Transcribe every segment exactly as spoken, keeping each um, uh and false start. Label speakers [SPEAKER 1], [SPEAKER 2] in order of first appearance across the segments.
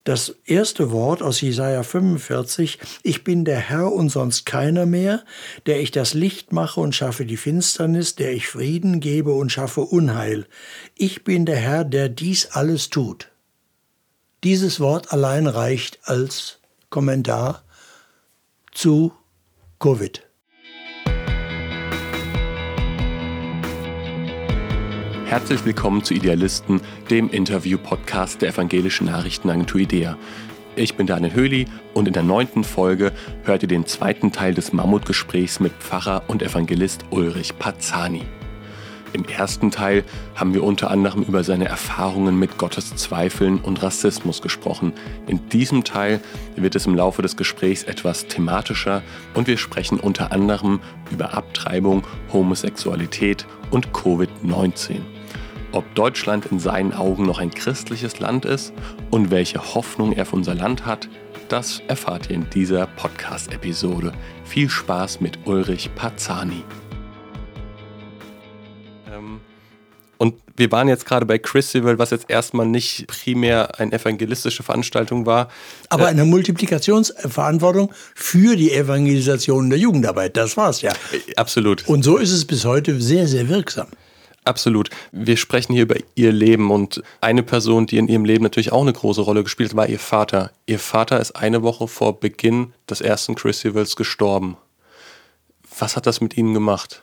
[SPEAKER 1] Das erste Wort aus Jesaja fünfundvierzig, ich bin der Herr und sonst keiner mehr, der ich das Licht mache und schaffe die Finsternis, der ich Frieden gebe und schaffe Unheil. Ich bin der Herr, der dies alles tut. Dieses Wort allein reicht als Kommentar zu Covid.
[SPEAKER 2] Herzlich willkommen zu Idealisten, dem Interview-Podcast der evangelischen Nachrichtenagentur IDEA. Ich bin Daniel Höhli und in der neunten Folge hört ihr den zweiten Teil des Mammutgesprächs mit Pfarrer und Evangelist Ulrich Parzani. Im ersten Teil haben wir unter anderem über seine Erfahrungen mit Gottes Zweifeln und Rassismus gesprochen. In diesem Teil wird es im Laufe des Gesprächs etwas thematischer und wir sprechen unter anderem über Abtreibung, Homosexualität und Covid neunzehn. Ob Deutschland in seinen Augen noch ein christliches Land ist und welche Hoffnung er für unser Land hat, das erfahrt ihr in dieser Podcast-Episode. Viel Spaß mit Ulrich Parzani. Und wir waren jetzt gerade bei Christival, was jetzt erstmal nicht primär eine evangelistische Veranstaltung war.
[SPEAKER 1] Aber eine Multiplikationsverantwortung für die Evangelisation der Jugendarbeit, das war's ja.
[SPEAKER 2] Absolut.
[SPEAKER 1] Und so ist es bis heute sehr, sehr wirksam.
[SPEAKER 2] Absolut. Wir sprechen hier über ihr Leben und eine Person, die in ihrem Leben natürlich auch eine große Rolle gespielt hat, war ihr Vater. Ihr Vater ist eine Woche vor Beginn des ersten Christivals gestorben. Was hat das mit Ihnen gemacht?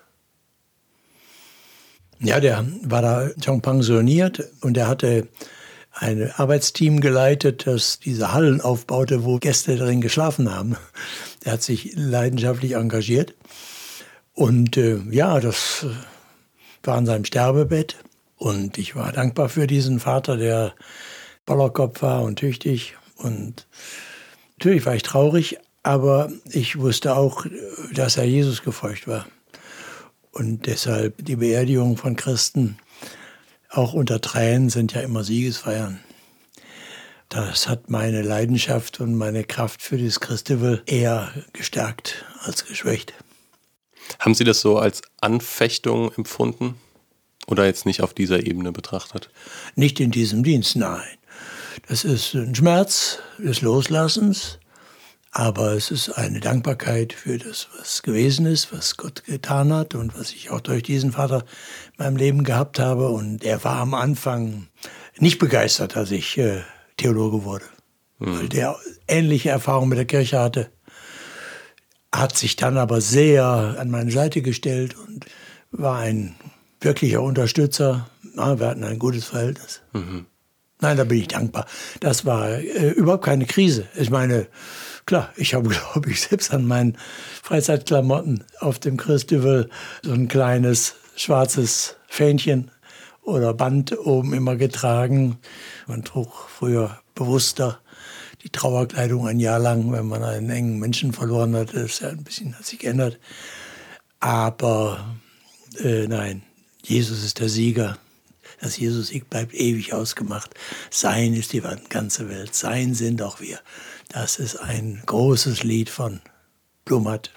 [SPEAKER 1] Ja, der war da schon pensioniert und er hatte ein Arbeitsteam geleitet, das diese Hallen aufbaute, wo Gäste darin geschlafen haben. Er hat sich leidenschaftlich engagiert und äh, ja, das war an seinem Sterbebett und ich war dankbar für diesen Vater, der Bollerkopf war und tüchtig und natürlich war ich traurig, aber ich wusste auch, dass er Jesus gefolgt war. Und deshalb die Beerdigung von Christen, auch unter Tränen, sind ja immer Siegesfeiern. Das hat meine Leidenschaft und meine Kraft für das Christival eher gestärkt als geschwächt.
[SPEAKER 2] Haben Sie das so als Anfechtung empfunden oder jetzt nicht auf dieser Ebene betrachtet?
[SPEAKER 1] Nicht in diesem Dienst, nein. Das ist ein Schmerz des Loslassens. Aber es ist eine Dankbarkeit für das, was gewesen ist, was Gott getan hat und was ich auch durch diesen Vater in meinem Leben gehabt habe. Und er war am Anfang nicht begeistert, als ich äh, Theologe wurde, mhm. weil der ähnliche Erfahrungen mit der Kirche hatte. Hat sich dann aber sehr an meine Seite gestellt und war ein wirklicher Unterstützer. Na, wir hatten ein gutes Verhältnis. Mhm. Nein, da bin ich dankbar. Das war äh, überhaupt keine Krise. Ich meine, klar, ich habe, glaube ich, selbst an meinen Freizeitklamotten auf dem Christival so ein kleines schwarzes Fähnchen oder Band oben immer getragen. Man trug früher bewusster die Trauerkleidung ein Jahr lang, wenn man einen engen Menschen verloren hat. Das ist ja ein bisschen, hat sich geändert. Aber äh, nein, Jesus ist der Sieger. Das Jesus-Sieg bleibt ewig ausgemacht. Sein ist die ganze Welt. Sein sind auch wir. Das ist ein großes Lied von Blumhardt.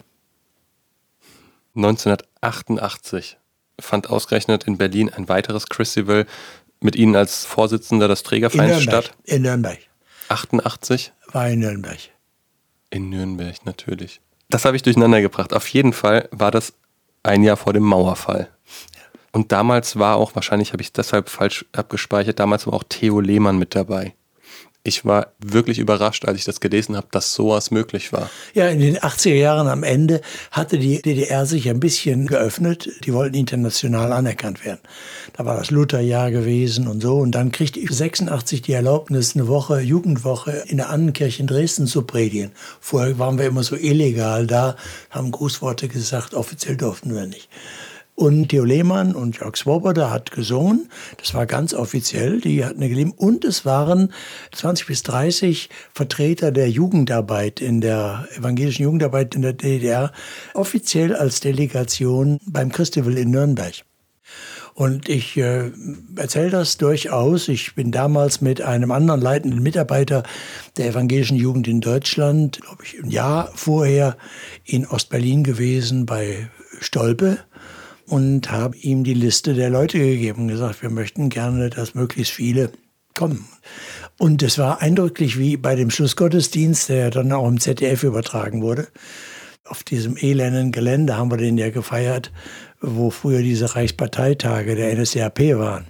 [SPEAKER 2] neunzehnhundertachtundachtzig fand ausgerechnet in Berlin ein weiteres Christival mit Ihnen als Vorsitzender des Trägervereins statt.
[SPEAKER 1] In Nürnberg.
[SPEAKER 2] achtundachtzig?
[SPEAKER 1] War in Nürnberg.
[SPEAKER 2] In Nürnberg, natürlich. Das habe ich durcheinander gebracht. Auf jeden Fall war das ein Jahr vor dem Mauerfall. Und damals war auch, wahrscheinlich habe ich es deshalb falsch abgespeichert, damals war auch Theo Lehmann mit dabei. Ich war wirklich überrascht, als ich das gelesen habe, dass sowas möglich war.
[SPEAKER 1] Ja, in den achtziger Jahren am Ende hatte die D D R sich ein bisschen geöffnet. Die wollten international anerkannt werden. Da war das Lutherjahr gewesen und so. Und dann kriegte ich sechsundachtzig die Erlaubnis, eine Woche, Jugendwoche in der Annenkirche in Dresden zu predigen. Vorher waren wir immer so illegal da, haben Grußworte gesagt, offiziell durften wir nicht. Und Theo Lehmann und Jörg Swoboda hat gesungen. Das war ganz offiziell. Die hatten eine Gelegenheit. Und es waren zwanzig bis dreißig Vertreter der Jugendarbeit in der evangelischen Jugendarbeit in der D D R offiziell als Delegation beim Christival in Nürnberg. Und ich äh, erzähle das durchaus. Ich bin damals mit einem anderen leitenden Mitarbeiter der evangelischen Jugend in Deutschland, glaube ich, ein Jahr vorher in Ostberlin gewesen bei Stolpe. Und habe ihm die Liste der Leute gegeben und gesagt, wir möchten gerne, dass möglichst viele kommen. Und es war eindrücklich wie bei dem Schlussgottesdienst, der dann auch im Z D F übertragen wurde. Auf diesem elenden Gelände haben wir den ja gefeiert, wo früher diese Reichsparteitage der N S D A P waren.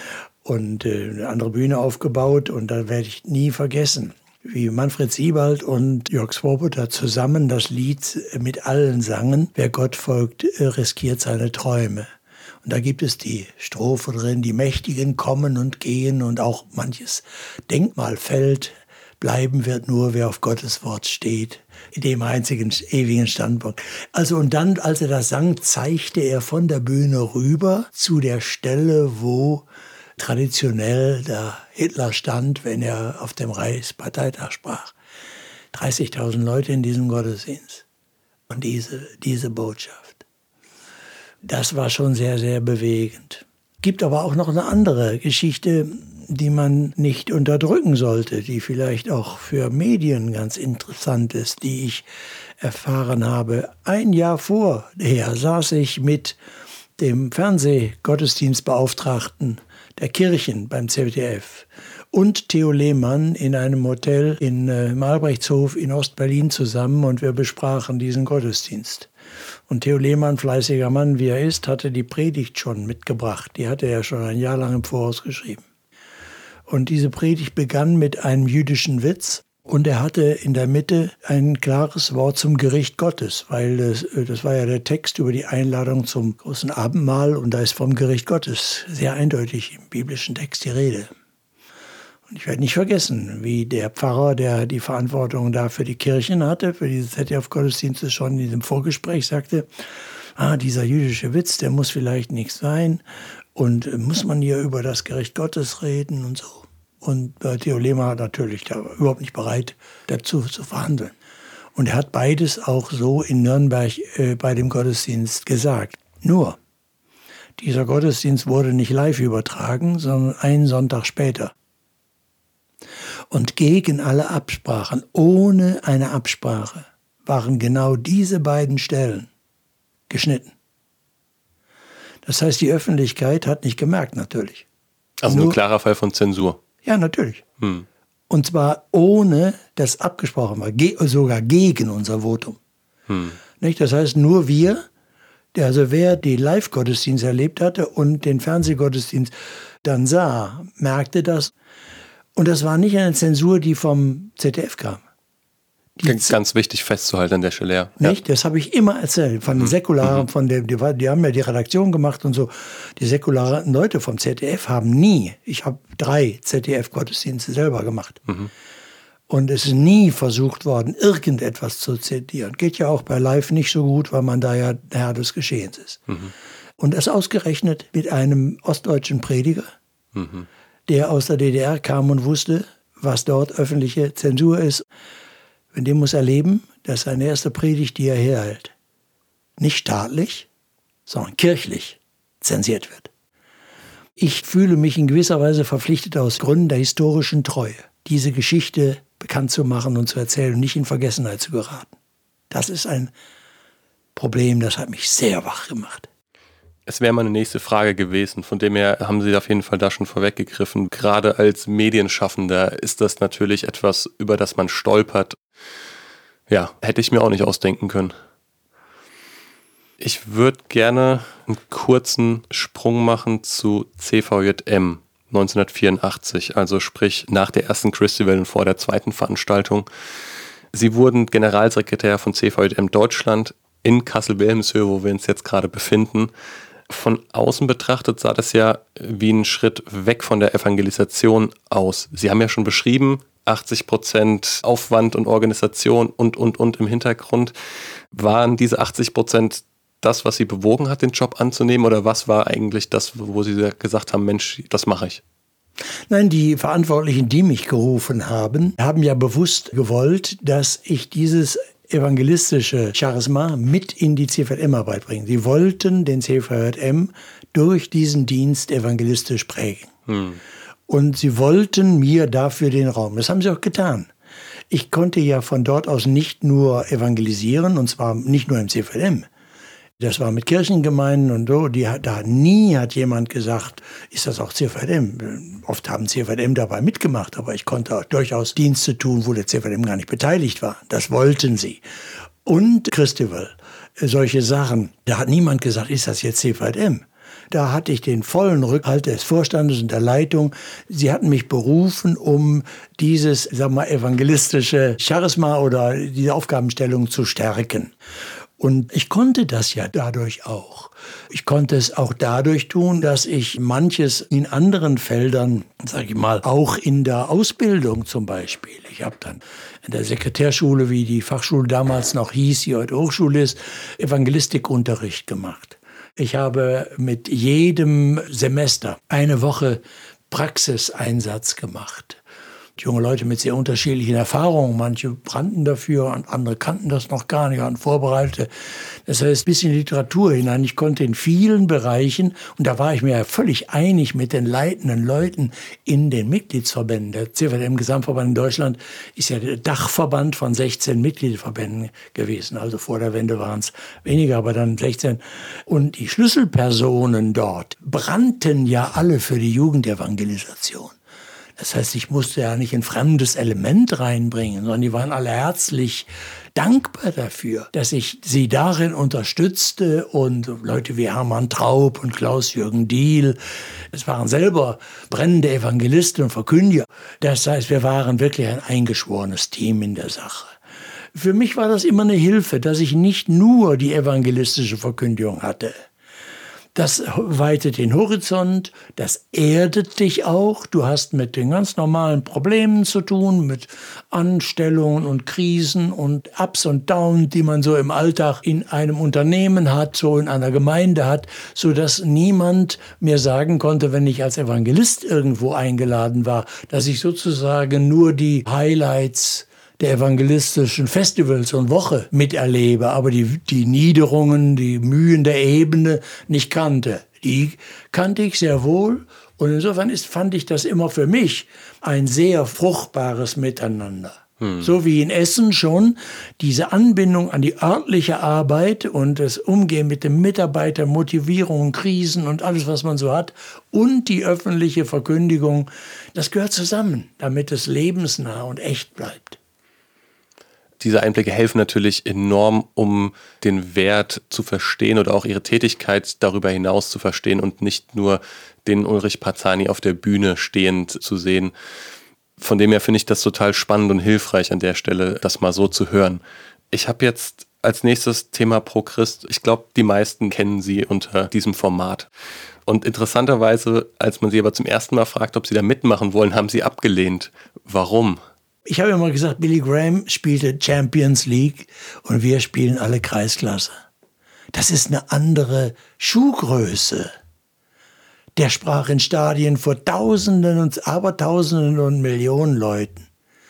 [SPEAKER 1] Und äh, eine andere Bühne aufgebaut, und da werde ich nie vergessen, wie Manfred Siebald und Jörg Swoboda zusammen das Lied mit allen sangen: Wer Gott folgt, riskiert seine Träume. Und da gibt es die Strophe drin: Die Mächtigen kommen und gehen und auch manches Denkmal fällt. Bleiben wird nur, wer auf Gottes Wort steht, in dem einzigen ewigen Standpunkt. Also, und dann, als er das sang, zeigte er von der Bühne rüber zu der Stelle, wo traditionell der Hitler stand, wenn er auf dem Reichsparteitag sprach. dreißigtausend Leute in diesem Gottesdienst. Und diese, diese Botschaft. Das war schon sehr, sehr bewegend. Gibt aber auch noch eine andere Geschichte, die man nicht unterdrücken sollte, die vielleicht auch für Medien ganz interessant ist, die ich erfahren habe. Ein Jahr vorher saß ich mit dem Fernsehgottesdienstbeauftragten der Kirchen beim Z D F und Theo Lehmann in einem Hotel in, äh, im Albrechtshof in Ostberlin zusammen, und wir besprachen diesen Gottesdienst. Und Theo Lehmann, fleißiger Mann wie er ist, hatte die Predigt schon mitgebracht. Die hatte er schon ein Jahr lang im Voraus geschrieben. Und diese Predigt begann mit einem jüdischen Witz. Und er hatte in der Mitte ein klares Wort zum Gericht Gottes, weil das, das war ja der Text über die Einladung zum großen Abendmahl, und da ist vom Gericht Gottes sehr eindeutig im biblischen Text die Rede. Und ich werde nicht vergessen, wie der Pfarrer, der die Verantwortung da für die Kirchen hatte, für diese Z D F-Gottesdienste, schon in diesem Vorgespräch sagte: Ah, dieser jüdische Witz, der muss vielleicht nicht sein, und muss man hier über das Gericht Gottes reden und so. Und Theo Lehmann natürlich da überhaupt nicht bereit, dazu zu verhandeln. Und er hat beides auch so in Nürnberg äh, bei dem Gottesdienst gesagt. Nur, dieser Gottesdienst wurde nicht live übertragen, sondern einen Sonntag später. Und gegen alle Absprachen, ohne eine Absprache, waren genau diese beiden Stellen geschnitten. Das heißt, die Öffentlichkeit hat nicht gemerkt, natürlich.
[SPEAKER 2] Also nur ein klarer Fall von Zensur.
[SPEAKER 1] Ja, natürlich.
[SPEAKER 2] Hm.
[SPEAKER 1] Und zwar ohne, dass abgesprochen war, ge- sogar gegen unser Votum. Hm. Nicht? Das heißt, nur wir, der, also wer die Live-Gottesdienst erlebt hatte und den Fernsehgottesdienst dann sah, merkte das. Und das war nicht eine Zensur, die vom Z D F kam. Die
[SPEAKER 2] ganz, ganz wichtig festzuhalten an der Stelle, ja.
[SPEAKER 1] Nicht? Das habe ich immer erzählt. Von den Säkularen, mhm. von dem, die, die haben ja die Redaktion gemacht und so. Die säkularen Leute vom Z D F haben nie, ich habe drei Z D F-Gottesdienste selber gemacht. Mhm. Und es ist nie versucht worden, irgendetwas zu zitieren. Geht ja auch bei Live nicht so gut, weil man da ja der Herr des Geschehens ist. Mhm. Und das ausgerechnet mit einem ostdeutschen Prediger, mhm. der aus der D D R kam und wusste, was dort öffentliche Zensur ist. Und dem muss erleben, dass seine erste Predigt, die er herhält, nicht staatlich, sondern kirchlich zensiert wird. Ich fühle mich in gewisser Weise verpflichtet, aus Gründen der historischen Treue, diese Geschichte bekannt zu machen und zu erzählen und nicht in Vergessenheit zu geraten. Das ist ein Problem, das hat mich sehr wach gemacht.
[SPEAKER 2] Es wäre meine nächste Frage gewesen, von dem her haben Sie auf jeden Fall da schon vorweggegriffen. Gerade als Medienschaffender ist das natürlich etwas, über das man stolpert. Ja, hätte ich mir auch nicht ausdenken können. Ich würde gerne einen kurzen Sprung machen zu C V J M neunzehnhundertvierundachtzig, also sprich nach der ersten Christi-Welle und vor der zweiten Veranstaltung. Sie wurden Generalsekretär von C V J M Deutschland in Kassel-Wilhelmshöhe, wo wir uns jetzt gerade befinden. Von außen betrachtet sah das ja wie ein Schritt weg von der Evangelisation aus. Sie haben ja schon beschrieben, achtzig Prozent Aufwand und Organisation und, und, und im Hintergrund. Waren diese achtzig Prozent das, was Sie bewogen hat, den Job anzunehmen? Oder was war eigentlich das, wo Sie gesagt haben, Mensch, das mache ich?
[SPEAKER 1] Nein, die Verantwortlichen, die mich gerufen haben, haben ja bewusst gewollt, dass ich dieses evangelistische Charisma mit in die C V J M-Arbeit bringen. Sie wollten den C V J M durch diesen Dienst evangelistisch prägen. Hm. Und sie wollten mir dafür den Raum. Das haben sie auch getan. Ich konnte ja von dort aus nicht nur evangelisieren, und zwar nicht nur im C V J M. Das war mit Kirchengemeinden und so. Die, da nie hat jemand gesagt, ist das auch C V M? Oft haben C V M dabei mitgemacht, aber ich konnte auch durchaus Dienste tun, wo der C V M gar nicht beteiligt war. Das wollten sie. Und Christival, solche Sachen. Da hat niemand gesagt, ist das jetzt C V M? Da hatte ich den vollen Rückhalt des Vorstandes und der Leitung. Sie hatten mich berufen, um dieses, sag mal, evangelistische Charisma oder diese Aufgabenstellung zu stärken. Und ich konnte das ja dadurch auch. Ich konnte es auch dadurch tun, dass ich manches in anderen Feldern, sage ich mal, auch in der Ausbildung zum Beispiel. Ich habe dann in der Sekretärschule, wie die Fachschule damals noch hieß, die heute Hochschule ist, Evangelistikunterricht gemacht. Ich habe mit jedem Semester eine Woche Praxiseinsatz gemacht. Junge Leute mit sehr unterschiedlichen Erfahrungen. Manche brannten dafür und andere kannten das noch gar nicht, waren vorbereitet. Das heißt, ein bisschen Literatur hinein. Ich konnte in vielen Bereichen, und da war ich mir ja völlig einig mit den leitenden Leuten in den Mitgliedsverbänden. Der C V M-Gesamtverband in Deutschland ist ja der Dachverband von sechzehn Mitgliedsverbänden gewesen. Also vor der Wende waren es weniger, aber dann sechzehn. Und die Schlüsselpersonen dort brannten ja alle für die Jugendevangelisation. Das heißt, ich musste ja nicht ein fremdes Element reinbringen, sondern die waren alle herzlich dankbar dafür, dass ich sie darin unterstützte. Und Leute wie Hermann Traub und Klaus-Jürgen Diehl, es waren selber brennende Evangelisten und Verkündiger. Das heißt, wir waren wirklich ein eingeschworenes Team in der Sache. Für mich war das immer eine Hilfe, dass ich nicht nur die evangelistische Verkündigung hatte. Das weitet den Horizont, das erdet dich auch. Du hast mit den ganz normalen Problemen zu tun, mit Anstellungen und Krisen und Ups und Downs, die man so im Alltag in einem Unternehmen hat, so in einer Gemeinde hat, sodass niemand mir sagen konnte, wenn ich als Evangelist irgendwo eingeladen war, dass ich sozusagen nur die Highlights der evangelistischen Festivals und Woche miterlebe, aber die, die Niederungen, die Mühen der Ebene nicht kannte. Die kannte ich sehr wohl und insofern ist, fand ich das immer für mich ein sehr fruchtbares Miteinander. Hm. So wie in Essen schon diese Anbindung an die örtliche Arbeit und das Umgehen mit den Mitarbeitern, Motivierung, Krisen und alles, was man so hat und die öffentliche Verkündigung, das gehört zusammen, damit es lebensnah und echt bleibt.
[SPEAKER 2] Diese Einblicke helfen natürlich enorm, um den Wert zu verstehen oder auch ihre Tätigkeit darüber hinaus zu verstehen und nicht nur den Ulrich Parzani auf der Bühne stehend zu sehen. Von dem her finde ich das total spannend und hilfreich an der Stelle, das mal so zu hören. Ich habe jetzt als nächstes Thema Pro Christ. Ich glaube, die meisten kennen Sie unter diesem Format. Und interessanterweise, als man Sie aber zum ersten Mal fragt, ob Sie da mitmachen wollen, haben Sie abgelehnt. Warum?
[SPEAKER 1] Ich habe immer gesagt, Billy Graham spielte Champions League und wir spielen alle Kreisklasse. Das ist eine andere Schuhgröße. Der sprach in Stadien vor Tausenden und Abertausenden und Millionen Leuten.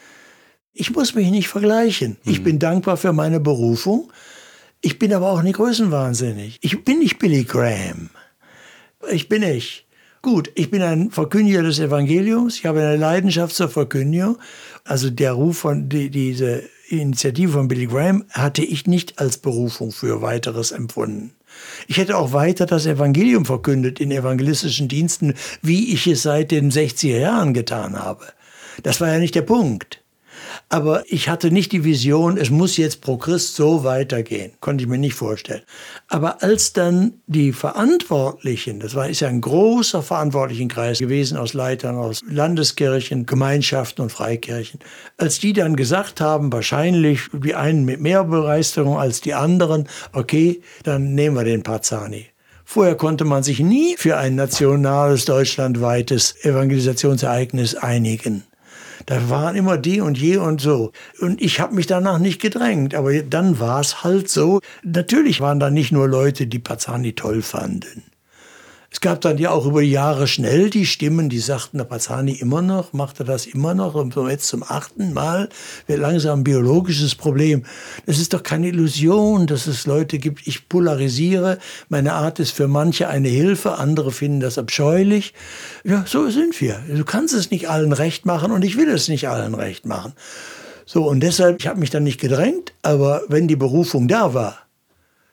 [SPEAKER 1] Ich muss mich nicht vergleichen. Mhm. Ich bin dankbar für meine Berufung. Ich bin aber auch nicht größenwahnsinnig. Ich bin nicht Billy Graham. Ich bin ich. Gut, ich bin ein Verkündiger des Evangeliums. Ich habe eine Leidenschaft zur Verkündigung. Also der Ruf von die, diese Initiative von Billy Graham hatte ich nicht als Berufung für weiteres empfunden. Ich hätte auch weiter das Evangelium verkündet in evangelistischen Diensten, wie ich es seit den sechziger Jahren getan habe. Das war ja nicht der Punkt. Aber ich hatte nicht die Vision, es muss jetzt pro Christ so weitergehen. Konnte ich mir nicht vorstellen. Aber als dann die Verantwortlichen, das war, ist ja ein großer Verantwortlichenkreis gewesen aus Leitern, aus Landeskirchen, Gemeinschaften und Freikirchen, als die dann gesagt haben, wahrscheinlich die einen mit mehr Begeisterung als die anderen, okay, dann nehmen wir den Parzani. Vorher konnte man sich nie für ein nationales, deutschlandweites Evangelisationsereignis einigen. Da waren immer die und je und so. Und ich habe mich danach nicht gedrängt. Aber dann war es halt so. Natürlich waren da nicht nur Leute, die Parzani toll fanden. Es gab dann ja auch über die Jahre schnell die Stimmen, die sagten, der Parzani immer noch, macht er das immer noch. Und so jetzt zum achten Mal wird langsam ein biologisches Problem. Das ist doch keine Illusion, dass es Leute gibt. Ich polarisiere. Meine Art ist für manche eine Hilfe. Andere finden das abscheulich. Ja, so sind wir. Du kannst es nicht allen recht machen und ich will es nicht allen recht machen. So, und deshalb, ich habe mich dann nicht gedrängt. Aber wenn die Berufung da war,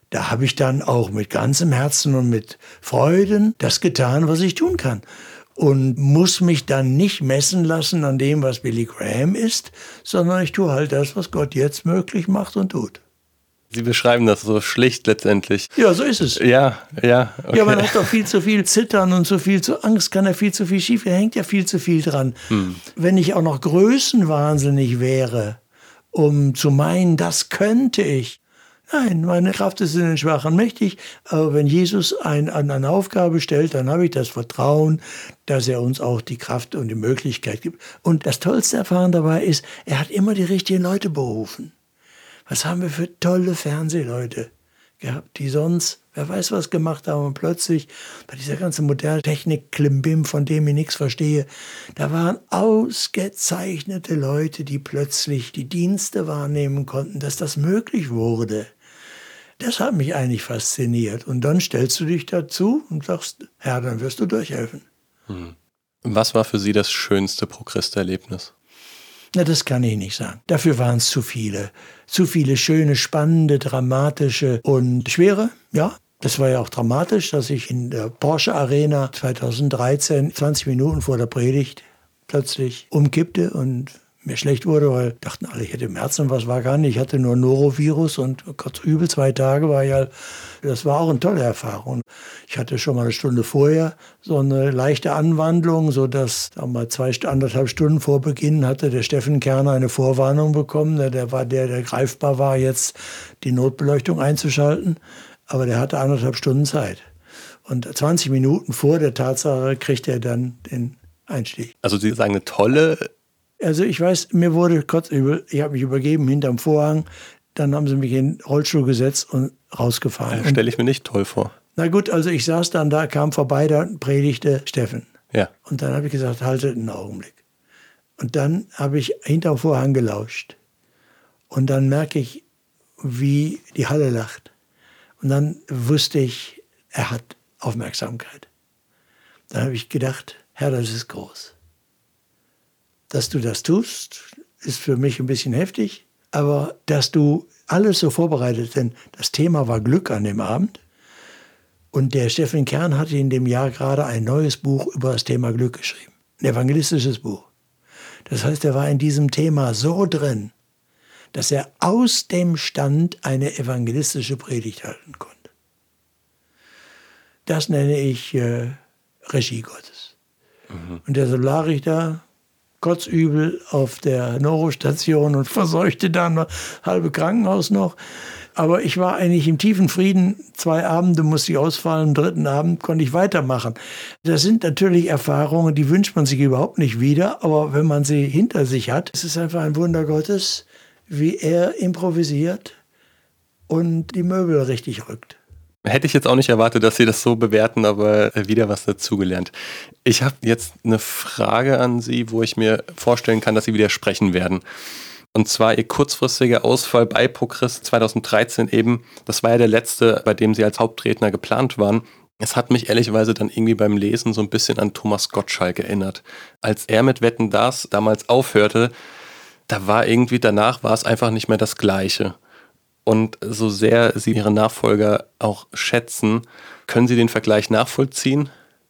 [SPEAKER 1] da habe ich dann auch mit ganzem Herzen und mit Freuden das getan, was ich tun kann. Und muss mich dann nicht messen lassen an dem, was Billy Graham ist, sondern ich tue halt das, was Gott jetzt möglich macht und tut.
[SPEAKER 2] Sie beschreiben das so schlicht letztendlich.
[SPEAKER 1] Ja, so ist es.
[SPEAKER 2] Ja, ja. Okay.
[SPEAKER 1] Ja, man hat doch viel zu viel Zittern und so viel zu Angst, kann ja viel zu viel schief, da hängt ja viel zu viel dran. Hm. Wenn ich auch noch größenwahnsinnig wäre, um zu meinen, das könnte ich. Nein, meine Kraft ist in den Schwachen mächtig, aber wenn Jesus ein, eine Aufgabe stellt, dann habe ich das Vertrauen, dass er uns auch die Kraft und die Möglichkeit gibt. Und das tollste Erfahren dabei ist, er hat immer die richtigen Leute berufen. Was haben wir für tolle Fernsehleute gehabt, die sonst, wer weiß was gemacht haben, und plötzlich bei dieser ganzen modernen Technik, Klimbim, von dem ich nichts verstehe, da waren ausgezeichnete Leute, die plötzlich die Dienste wahrnehmen konnten, dass das möglich wurde. Das hat mich eigentlich fasziniert. Und dann stellst du dich dazu und sagst, Herr, dann wirst du durchhelfen.
[SPEAKER 2] Hm. Was war für Sie das schönste Pro-Christ-Erlebnis?
[SPEAKER 1] Na, das kann ich nicht sagen. Dafür waren es zu viele. Zu viele schöne, spannende, dramatische und schwere, ja. Das war ja auch dramatisch, dass ich in der Porsche Arena zweitausenddreizehn, zwanzig Minuten vor der Predigt, plötzlich umkippte und mir schlecht wurde, weil dachten alle, ich hätte im Herzen was, war gar nicht. Ich hatte nur Norovirus und Gott übel, zwei Tage war ja, das war auch eine tolle Erfahrung. Ich hatte schon mal eine Stunde vorher so eine leichte Anwandlung, sodass sagen wir mal zwei, anderthalb Stunden vor Beginn hatte der Steffen Kerner eine Vorwarnung bekommen. Der war der, der greifbar war, jetzt die Notbeleuchtung einzuschalten. Aber der hatte anderthalb Stunden Zeit. Und zwanzig Minuten vor der Tatsache kriegt er dann den Einstieg.
[SPEAKER 2] Also Sie sagen eine tolle...
[SPEAKER 1] Also ich weiß, mir wurde kotzübel, ich habe mich übergeben hinterm Vorhang, dann haben sie mich in den Rollstuhl gesetzt und rausgefahren.
[SPEAKER 2] Das stelle ich mir nicht toll vor.
[SPEAKER 1] Na gut, also ich saß dann da, kam vorbei, da predigte Steffen.
[SPEAKER 2] Ja.
[SPEAKER 1] Und dann habe ich gesagt, haltet einen Augenblick. Und dann habe ich hinterm Vorhang gelauscht. Und dann merke ich, wie die Halle lacht. Und dann wusste ich, er hat Aufmerksamkeit. Dann habe ich gedacht, Herr, das ist groß. Dass du das tust, ist für mich ein bisschen heftig, aber dass du alles so vorbereitet, denn das Thema war Glück an dem Abend und der Steffen Kern hatte in dem Jahr gerade ein neues Buch über das Thema Glück geschrieben, ein evangelistisches Buch. Das heißt, er war in diesem Thema so drin, dass er aus dem Stand eine evangelistische Predigt halten konnte. Das nenne ich äh, Regie Gottes. Mhm. Und der Solarrichter kotzübel auf der Neurostation und verseuchte dann das halbe Krankenhaus noch. Aber ich war eigentlich im tiefen Frieden. Zwei Abende musste ich ausfallen, am dritten Abend konnte ich weitermachen. Das sind natürlich Erfahrungen, die wünscht man sich überhaupt nicht wieder. Aber wenn man sie hinter sich hat, ist es einfach ein Wunder Gottes, wie er improvisiert und die Möbel richtig rückt.
[SPEAKER 2] Hätte ich jetzt auch nicht erwartet, dass Sie das so bewerten, aber wieder was dazugelernt. Ich habe jetzt eine Frage an Sie, wo ich mir vorstellen kann, dass Sie widersprechen werden. Und zwar Ihr kurzfristiger Ausfall bei Pro-Christ zweitausenddreizehn eben. Das war ja der letzte, bei dem Sie als Hauptredner geplant waren. Es hat mich ehrlicherweise dann irgendwie beim Lesen so ein bisschen an Thomas Gottschalk erinnert. Als er mit Wetten, dass damals aufhörte, da war irgendwie danach war es einfach nicht mehr das Gleiche. Und so sehr Sie Ihre Nachfolger auch schätzen, können Sie den Vergleich nachvollziehen?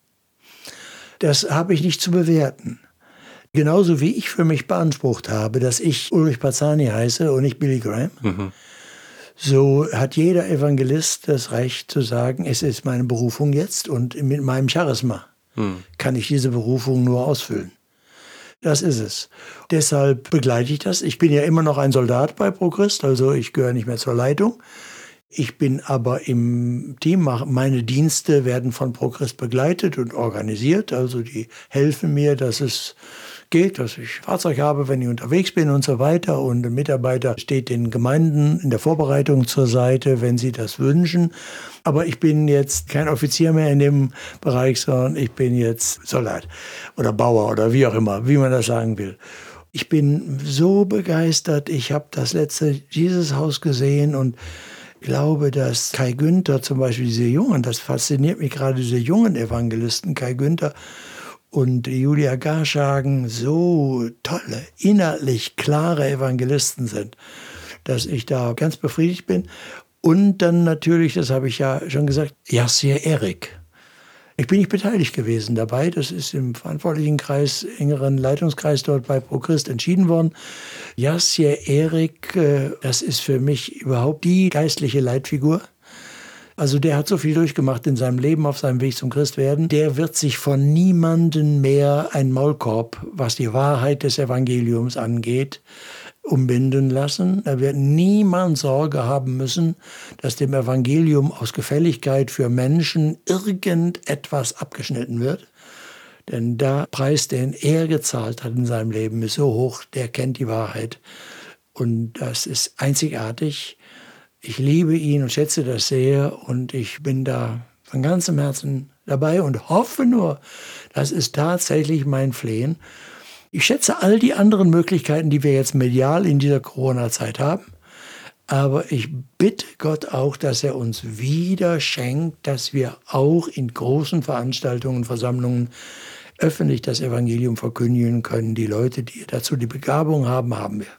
[SPEAKER 1] Das habe ich nicht zu bewerten. Genauso wie ich für mich beansprucht habe, dass ich Ulrich Bazzani heiße und nicht Billy Graham, mhm. so hat jeder Evangelist das Recht zu sagen, es ist meine Berufung jetzt und mit meinem Charisma mhm. kann ich diese Berufung nur ausfüllen. Das ist es. Deshalb begleite ich das. Ich bin ja immer noch ein Soldat bei Pro-Christ, also ich gehöre nicht mehr zur Leitung. Ich bin aber im Team, meine Dienste werden von Pro-Christ begleitet und organisiert. Also die helfen mir, dass es geht, dass ich Fahrzeug habe, wenn ich unterwegs bin und so weiter. Und ein Mitarbeiter steht den Gemeinden in der Vorbereitung zur Seite, wenn sie das wünschen. Aber ich bin jetzt kein Offizier mehr in dem Bereich, sondern ich bin jetzt Soldat oder Bauer oder wie auch immer, wie man das sagen will. Ich bin so begeistert. Ich habe das letzte Jesus-Haus gesehen und glaube, dass Kai Günther zum Beispiel, diese Jungen, das fasziniert mich gerade, diese jungen Evangelisten, Kai Günther und Julia Garschagen, so tolle, innerlich klare Evangelisten sind, dass ich da ganz befriedigt bin. Und dann natürlich, das habe ich ja schon gesagt, Jassier Erik. Ich bin nicht beteiligt gewesen dabei. Das ist im verantwortlichen Kreis, engeren Leitungskreis dort bei ProChrist entschieden worden. Jassier Erik, das ist für mich überhaupt die geistliche Leitfigur. Also der hat so viel durchgemacht in seinem Leben auf seinem Weg zum Christwerden. Der wird sich von niemandem mehr ein Maulkorb, was die Wahrheit des Evangeliums angeht, umbinden lassen. Da wird niemand Sorge haben müssen, dass dem Evangelium aus Gefälligkeit für Menschen irgendetwas abgeschnitten wird. Denn der Preis, den er gezahlt hat in seinem Leben, ist so hoch, der kennt die Wahrheit. Und das ist einzigartig. Ich liebe ihn und schätze das sehr und ich bin da von ganzem Herzen dabei und hoffe nur, das ist tatsächlich mein Flehen. Ich schätze all die anderen Möglichkeiten, die wir jetzt medial in dieser Corona-Zeit haben. Aber ich bitte Gott auch, dass er uns wieder schenkt, dass wir auch in großen Veranstaltungen, Versammlungen öffentlich das Evangelium verkündigen können. Die Leute, die dazu die Begabung haben, haben wir.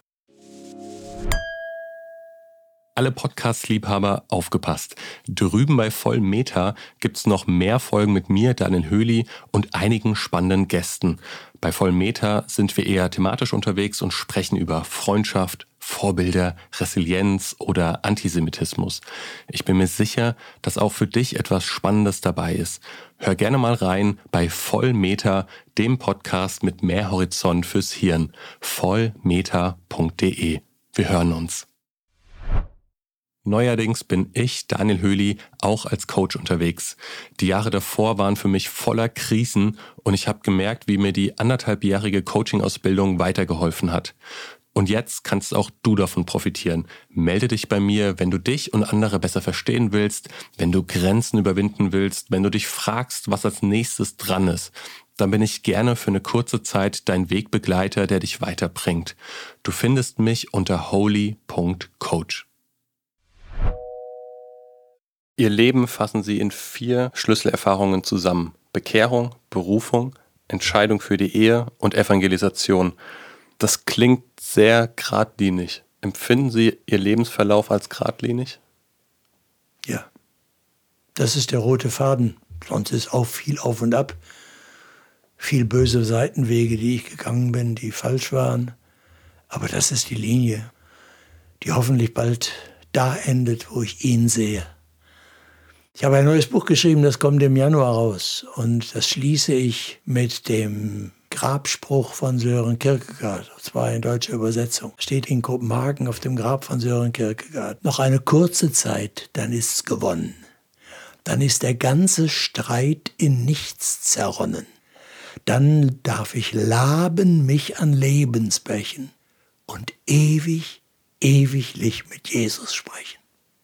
[SPEAKER 2] Alle Podcast-Liebhaber aufgepasst. Drüben bei Vollmeter gibt's noch mehr Folgen mit mir, Daniel Höhli und einigen spannenden Gästen. Bei Vollmeter sind wir eher thematisch unterwegs und sprechen über Freundschaft, Vorbilder, Resilienz oder Antisemitismus. Ich bin mir sicher, dass auch für dich etwas Spannendes dabei ist. Hör gerne mal rein bei Vollmeter, dem Podcast mit mehr Horizont fürs Hirn. vollmeter punkt de. Wir hören uns. Neuerdings bin ich, Daniel Höhli, auch als Coach unterwegs. Die Jahre davor waren für mich voller Krisen und ich habe gemerkt, wie mir die anderthalbjährige Coaching-Ausbildung weitergeholfen hat. Und jetzt kannst auch du davon profitieren. Melde dich bei mir, wenn du dich und andere besser verstehen willst, wenn du Grenzen überwinden willst, wenn du dich fragst, was als nächstes dran ist. Dann bin ich gerne für eine kurze Zeit dein Wegbegleiter, der dich weiterbringt. Du findest mich unter holy punkt coach. Ihr Leben fassen Sie in vier Schlüsselerfahrungen zusammen. Bekehrung, Berufung, Entscheidung für die Ehe und Evangelisation. Das klingt sehr geradlinig. Empfinden Sie Ihr Lebensverlauf als geradlinig?
[SPEAKER 1] Ja, das ist der rote Faden. Sonst ist auch viel auf und ab. Viel böse Seitenwege, die ich gegangen bin, die falsch waren. Aber das ist die Linie, die hoffentlich bald da endet, wo ich ihn sehe. Ich habe ein neues Buch geschrieben, das kommt im Januar raus. Und das schließe ich mit dem Grabspruch von Søren Kierkegaard. Und zwar in deutscher Übersetzung. Steht in Kopenhagen auf dem Grab von Søren Kierkegaard. Noch eine kurze Zeit, dann ist's gewonnen. Dann ist der ganze Streit in nichts zerronnen. Dann darf ich laben mich an Lebensbächen und ewig, ewiglich mit Jesus sprechen.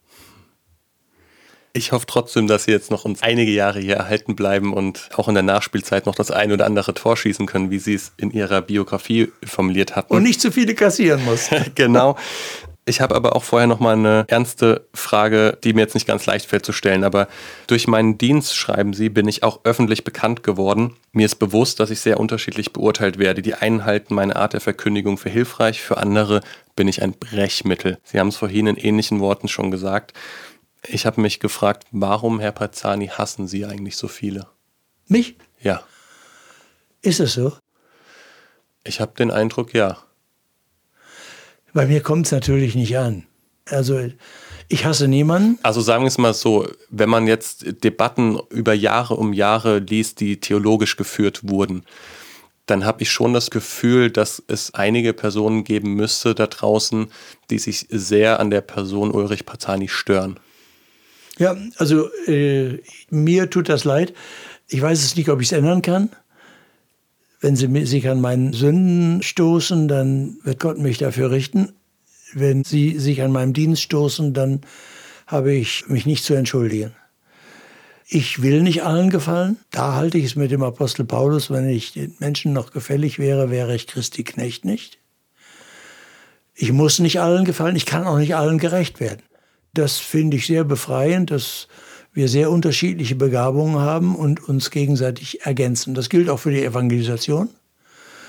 [SPEAKER 2] Ich hoffe trotzdem, dass Sie jetzt noch uns einige Jahre hier erhalten bleiben und auch in der Nachspielzeit noch das ein oder andere Tor schießen können, wie Sie es in Ihrer Biografie formuliert hatten.
[SPEAKER 1] Und nicht zu viele kassieren muss.
[SPEAKER 2] Genau. Ich habe aber auch vorher noch mal eine ernste Frage, die mir jetzt nicht ganz leicht fällt zu stellen. Aber durch meinen Dienst, schreiben Sie, bin ich auch öffentlich bekannt geworden. Mir ist bewusst, dass ich sehr unterschiedlich beurteilt werde. Die einen halten meine Art der Verkündigung für hilfreich, für andere bin ich ein Brechmittel. Sie haben es vorhin in ähnlichen Worten schon gesagt. Ich habe mich gefragt, warum, Herr Parzani, hassen Sie eigentlich so viele?
[SPEAKER 1] Mich?
[SPEAKER 2] Ja.
[SPEAKER 1] Ist es so?
[SPEAKER 2] Ich habe den Eindruck, ja.
[SPEAKER 1] Bei mir kommt es natürlich nicht an. Also ich hasse niemanden.
[SPEAKER 2] Also sagen wir es mal so, wenn man jetzt Debatten über Jahre um Jahre liest, die theologisch geführt wurden, dann habe ich schon das Gefühl, dass es einige Personen geben müsste da draußen, die sich sehr an der Person Ulrich Parzani stören.
[SPEAKER 1] Ja, also äh, mir tut das leid. Ich weiß es nicht, ob ich es ändern kann. Wenn Sie sich an meinen Sünden stoßen, dann wird Gott mich dafür richten. Wenn Sie sich an meinem Dienst stoßen, dann habe ich mich nicht zu entschuldigen. Ich will nicht allen gefallen. Da halte ich es mit dem Apostel Paulus. Wenn ich den Menschen noch gefällig wäre, wäre ich Christi Knecht nicht. Ich muss nicht allen gefallen. Ich kann auch nicht allen gerecht werden. Das finde ich sehr befreiend, dass wir sehr unterschiedliche Begabungen haben und uns gegenseitig ergänzen. Das gilt auch für die Evangelisation.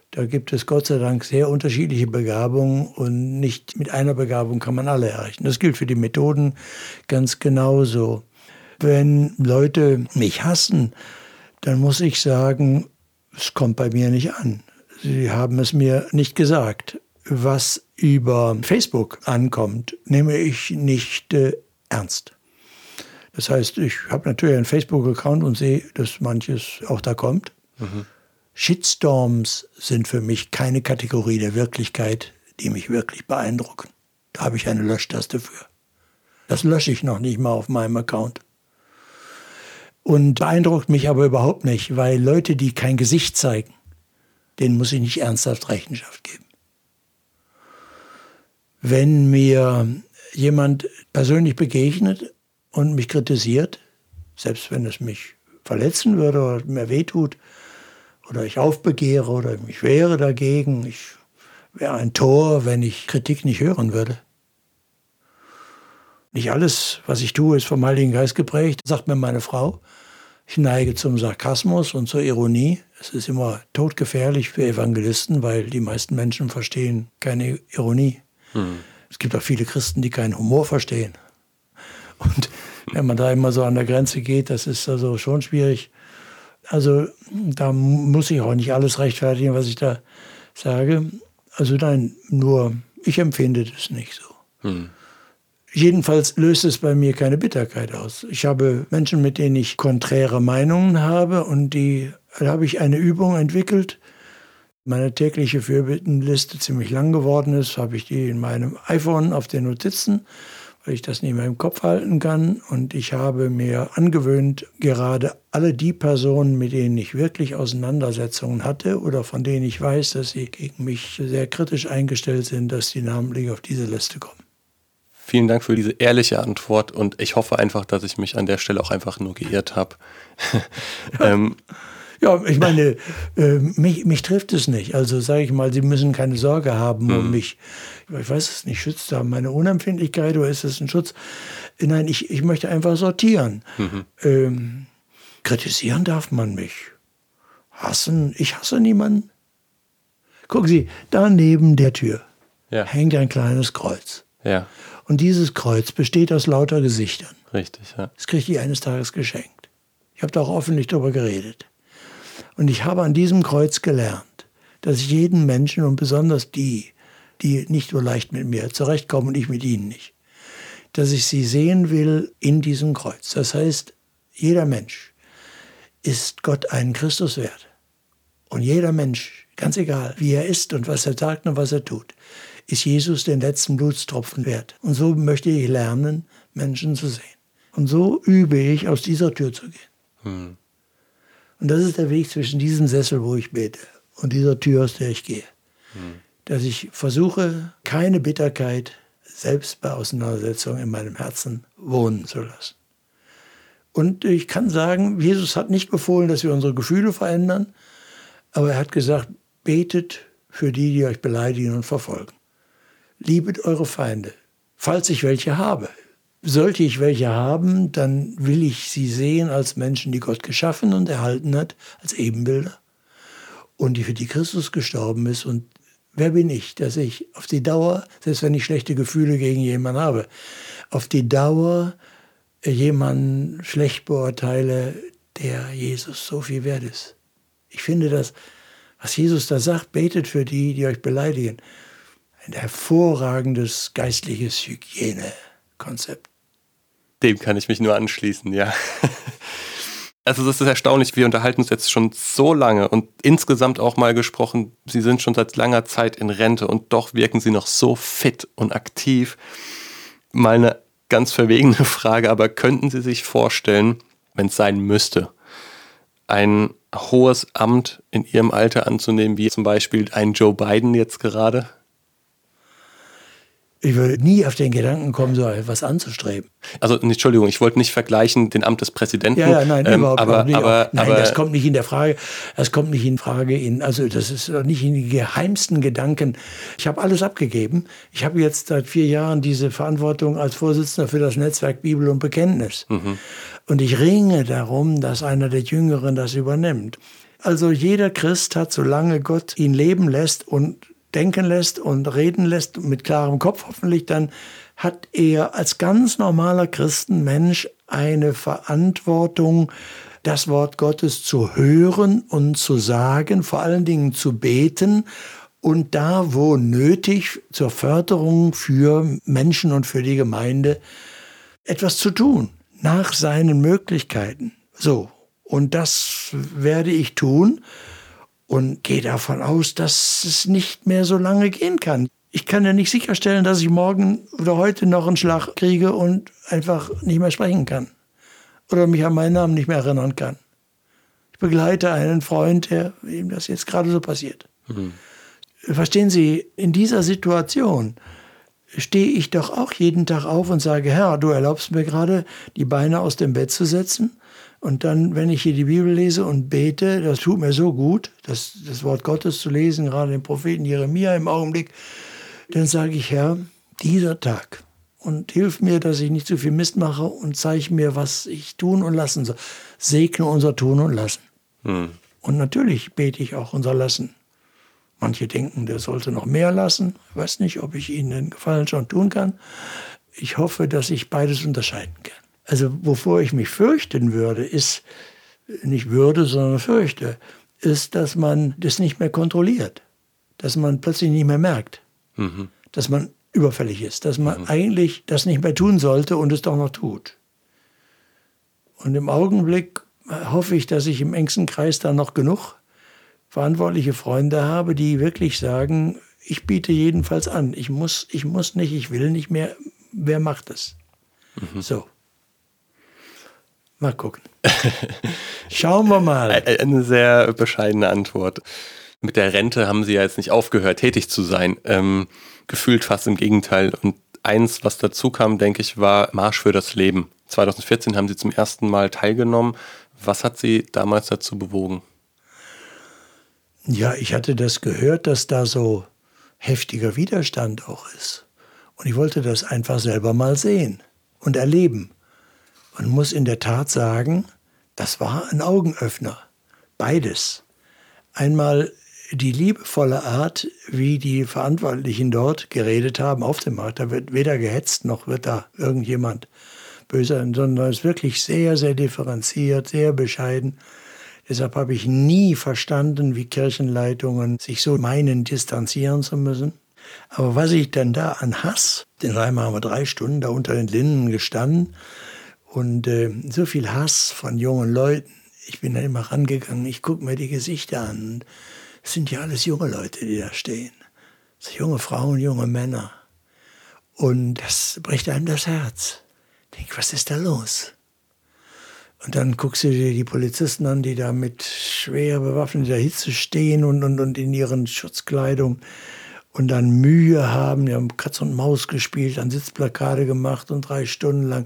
[SPEAKER 1] Da gibt es Gott sei Dank sehr unterschiedliche Begabungen und nicht mit einer Begabung kann man alle erreichen. Das gilt für die Methoden ganz genauso. Wenn Leute mich hassen, dann muss ich sagen, es kommt bei mir nicht an. Sie haben es mir nicht gesagt. Was über Facebook ankommt, nehme ich nicht äh, ernst. Das heißt, ich habe natürlich einen Facebook-Account und sehe, dass manches auch da kommt. Mhm. Shitstorms sind für mich keine Kategorie der Wirklichkeit, die mich wirklich beeindrucken. Da habe ich eine Löschtaste für. Das lösche ich noch nicht mal auf meinem Account. Und beeindruckt mich aber überhaupt nicht, weil Leute, die kein Gesicht zeigen, denen muss ich nicht ernsthaft Rechenschaft geben. Wenn mir jemand persönlich begegnet und mich kritisiert, selbst wenn es mich verletzen würde oder mir wehtut, oder ich aufbegehre oder mich wehre dagegen. Ich wäre ein Tor, wenn ich Kritik nicht hören würde. Nicht alles, was ich tue, ist vom Heiligen Geist geprägt, sagt mir meine Frau. Ich neige zum Sarkasmus und zur Ironie. Es ist immer todgefährlich für Evangelisten, weil die meisten Menschen verstehen keine Ironie. Hm. Es gibt auch viele Christen, die keinen Humor verstehen. Und wenn man da immer so an der Grenze geht, das ist also schon schwierig. Also da muss ich auch nicht alles rechtfertigen, was ich da sage. Also nein, nur ich empfinde das nicht so. Hm. Jedenfalls löst es bei mir keine Bitterkeit aus. Ich habe Menschen, mit denen ich konträre Meinungen habe und die, da habe ich eine Übung entwickelt. Meine tägliche Fürbittenliste ziemlich lang geworden ist, habe ich die in meinem iPhone auf den Notizen, weil ich das nicht mehr im Kopf halten kann. Und ich habe mir angewöhnt, gerade alle die Personen, mit denen ich wirklich Auseinandersetzungen hatte oder von denen ich weiß, dass sie gegen mich sehr kritisch eingestellt sind, dass die namentlich auf diese Liste kommen.
[SPEAKER 2] Vielen Dank für diese ehrliche Antwort und ich hoffe einfach, dass ich mich an der Stelle auch einfach nur geirrt habe.
[SPEAKER 1] Ja. ähm, ja, ich meine, äh, mich, mich trifft es nicht. Also sage ich mal, Sie müssen keine Sorge haben hm. um mich. Ich weiß es nicht, schützt da meine Unempfindlichkeit oder ist es ein Schutz? Nein, ich, ich möchte einfach sortieren. Mhm. Ähm, kritisieren darf man mich. Hassen, ich hasse niemanden. Gucken Sie, da neben der Tür ja. hängt ein kleines Kreuz.
[SPEAKER 2] Ja.
[SPEAKER 1] Und dieses Kreuz besteht aus lauter Gesichtern.
[SPEAKER 2] Richtig, ja.
[SPEAKER 1] Das kriege ich eines Tages geschenkt. Ich habe da auch öffentlich drüber geredet. Und ich habe an diesem Kreuz gelernt, dass ich jeden Menschen und besonders die, die nicht so leicht mit mir zurechtkommen und ich mit ihnen nicht, dass ich sie sehen will in diesem Kreuz. Das heißt, jeder Mensch ist Gott einen Christus wert. Und jeder Mensch, ganz egal, wie er ist und was er sagt und was er tut, ist Jesus den letzten Blutstropfen wert. Und so möchte ich lernen, Menschen zu sehen. Und so übe ich, aus dieser Tür zu gehen. Hm. Und das ist der Weg zwischen diesem Sessel, wo ich bete, und dieser Tür, aus der ich gehe. Hm. Dass ich versuche, keine Bitterkeit selbst bei Auseinandersetzungen in meinem Herzen wohnen zu lassen. Und ich kann sagen, Jesus hat nicht befohlen, dass wir unsere Gefühle verändern, aber er hat gesagt, betet für die, die euch beleidigen und verfolgen. Liebet eure Feinde, falls ich welche habe. Sollte ich welche haben, dann will ich sie sehen als Menschen, die Gott geschaffen und erhalten hat, als Ebenbilder. Und die für die Christus gestorben ist. Und wer bin ich, dass ich auf die Dauer, selbst wenn ich schlechte Gefühle gegen jemanden habe, auf die Dauer jemanden schlecht beurteile, der Jesus so viel wert ist. Ich finde das, was Jesus da sagt, betet für die, die euch beleidigen, ein hervorragendes geistliches Hygienekonzept.
[SPEAKER 2] Dem kann ich mich nur anschließen, ja. Also das ist erstaunlich, wir unterhalten uns jetzt schon so lange und insgesamt auch mal gesprochen, Sie sind schon seit langer Zeit in Rente und doch wirken Sie noch so fit und aktiv. Mal eine ganz verwegene Frage, aber könnten Sie sich vorstellen, wenn es sein müsste, ein hohes Amt in Ihrem Alter anzunehmen, wie zum Beispiel ein Joe Biden jetzt gerade?
[SPEAKER 1] Ich würde nie auf den Gedanken kommen, so etwas anzustreben.
[SPEAKER 2] Also, Entschuldigung, ich wollte nicht vergleichen den Amt des Präsidenten.
[SPEAKER 1] Ja, ja, nein, ähm, überhaupt
[SPEAKER 2] aber,
[SPEAKER 1] nicht.
[SPEAKER 2] Aber,
[SPEAKER 1] nein,
[SPEAKER 2] aber,
[SPEAKER 1] das kommt nicht in der Frage. Das kommt nicht in Frage. In, also, das ist nicht in die geheimsten Gedanken. Ich habe alles abgegeben. Ich habe jetzt seit vier Jahren diese Verantwortung als Vorsitzender für das Netzwerk Bibel und Bekenntnis. Mhm. Und ich ringe darum, dass einer der Jüngeren das übernimmt. Also jeder Christ hat, solange Gott ihn leben lässt und denken lässt und reden lässt, mit klarem Kopf hoffentlich, dann hat er als ganz normaler Christenmensch eine Verantwortung, das Wort Gottes zu hören und zu sagen, vor allen Dingen zu beten und da, wo nötig, zur Förderung für Menschen und für die Gemeinde etwas zu tun, nach seinen Möglichkeiten. So, und das werde ich tun und gehe davon aus, dass es nicht mehr so lange gehen kann. Ich kann ja nicht sicherstellen, dass ich morgen oder heute noch einen Schlag kriege und einfach nicht mehr sprechen kann. Oder mich an meinen Namen nicht mehr erinnern kann. Ich begleite einen Freund, der ihm das jetzt gerade so passiert. Mhm. Verstehen Sie, in dieser Situation stehe ich doch auch jeden Tag auf und sage, Herr, du erlaubst mir gerade, die Beine aus dem Bett zu setzen. Und dann, wenn ich hier die Bibel lese und bete, das tut mir so gut, das, das Wort Gottes zu lesen, gerade den Propheten Jeremia im Augenblick, dann sage ich, Herr, dieser Tag, und hilf mir, dass ich nicht zu viel Mist mache und zeige mir, was ich tun und lassen soll. Segne unser Tun und Lassen. Hm. Und natürlich bete ich auch unser Lassen. Manche denken, der sollte noch mehr lassen. Ich weiß nicht, ob ich Ihnen den Gefallen schon tun kann. Ich hoffe, dass ich beides unterscheiden kann. Also wovor ich mich fürchten würde, ist, nicht würde, sondern fürchte, ist, dass man das nicht mehr kontrolliert. Dass man plötzlich nicht mehr merkt. Mhm. Dass man überfällig ist, dass man mhm. eigentlich das nicht mehr tun sollte und es doch noch tut. Und im Augenblick hoffe ich, dass ich im engsten Kreis da noch genug verantwortliche Freunde habe, die wirklich sagen, ich biete jedenfalls an, ich muss, ich muss nicht, ich will nicht mehr, wer macht es? Mhm. So. Mal gucken. Schauen wir mal.
[SPEAKER 2] Eine sehr bescheidene Antwort. Mit der Rente haben Sie ja jetzt nicht aufgehört, tätig zu sein. Ähm, gefühlt fast im Gegenteil. Und eins, was dazu kam, denke ich, war Marsch für das Leben. zwanzig vierzehn haben Sie zum ersten Mal teilgenommen. Was hat Sie damals dazu bewogen?
[SPEAKER 1] Ja, ich hatte das gehört, dass da so heftiger Widerstand auch ist. Und ich wollte das einfach selber mal sehen und erleben. Und muss in der Tat sagen, das war ein Augenöffner. Beides. Einmal die liebevolle Art, wie die Verantwortlichen dort geredet haben auf dem Markt. Da wird weder gehetzt, noch wird da irgendjemand böse, sondern es ist wirklich sehr, sehr differenziert, sehr bescheiden. Deshalb habe ich nie verstanden, wie Kirchenleitungen sich so meinen, distanzieren zu müssen. Aber was ich dann da an Hass, den Reimer haben wir drei Stunden da unter den Linden gestanden und äh, so viel Hass von jungen Leuten. Ich bin dann immer rangegangen, ich gucke mir die Gesichter an. Es sind ja alles junge Leute, die da stehen. So junge Frauen, junge Männer. Und das bricht einem das Herz. Ich denke, was ist da los? Und dann guckst du dir die Polizisten an, die da mit schwer bewaffneter Hitze stehen und, und, und in ihren Schutzkleidung und dann Mühe haben. Die haben Katz und Maus gespielt, an Sitzplakate gemacht und drei Stunden lang.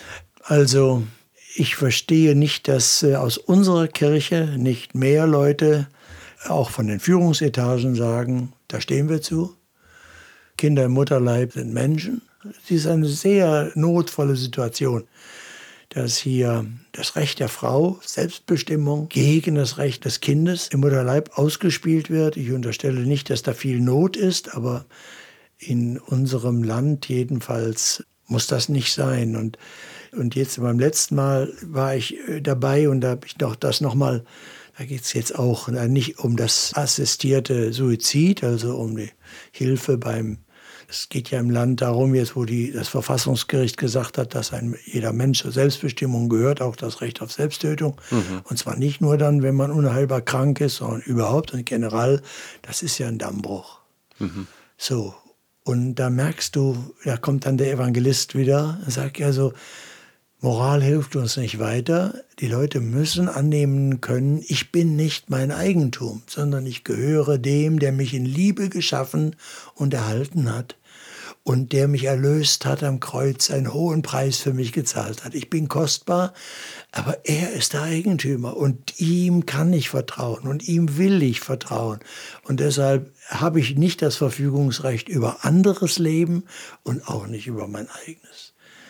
[SPEAKER 1] Also ich verstehe nicht, dass äh, aus unserer Kirche nicht mehr Leute, auch von den Führungsetagen, sagen, da stehen wir zu. Kinder im Mutterleib sind Menschen. Es ist eine sehr notvolle Situation, dass hier das Recht der Frau, Selbstbestimmung, gegen das Recht des Kindes im Mutterleib ausgespielt wird. Ich unterstelle nicht, dass da viel Not ist, aber in unserem Land jedenfalls muss das nicht sein. Und, und jetzt beim letzten Mal war ich dabei und da habe ich doch das nochmal, da geht es jetzt auch nicht um das assistierte Suizid, also um die Hilfe beim, es geht ja im Land darum, jetzt wo die, das Verfassungsgericht gesagt hat, dass ein, jeder Mensch zur Selbstbestimmung gehört, auch das Recht auf Selbsttötung. Mhm. Und zwar nicht nur dann, wenn man unheilbar krank ist, sondern überhaupt und generell, das ist ja ein Dammbruch. Mhm. So, und da merkst du, da kommt dann der Evangelist wieder und sagt ja so, Moral hilft uns nicht weiter. Die Leute müssen annehmen können, ich bin nicht mein Eigentum, sondern ich gehöre dem, der mich in Liebe geschaffen und erhalten hat und der mich erlöst hat am Kreuz, einen hohen Preis für mich gezahlt hat. Ich bin kostbar, aber er ist der Eigentümer und ihm kann ich vertrauen und ihm will ich vertrauen. Und deshalb habe ich nicht das Verfügungsrecht über anderes Leben und auch nicht über mein eigenes.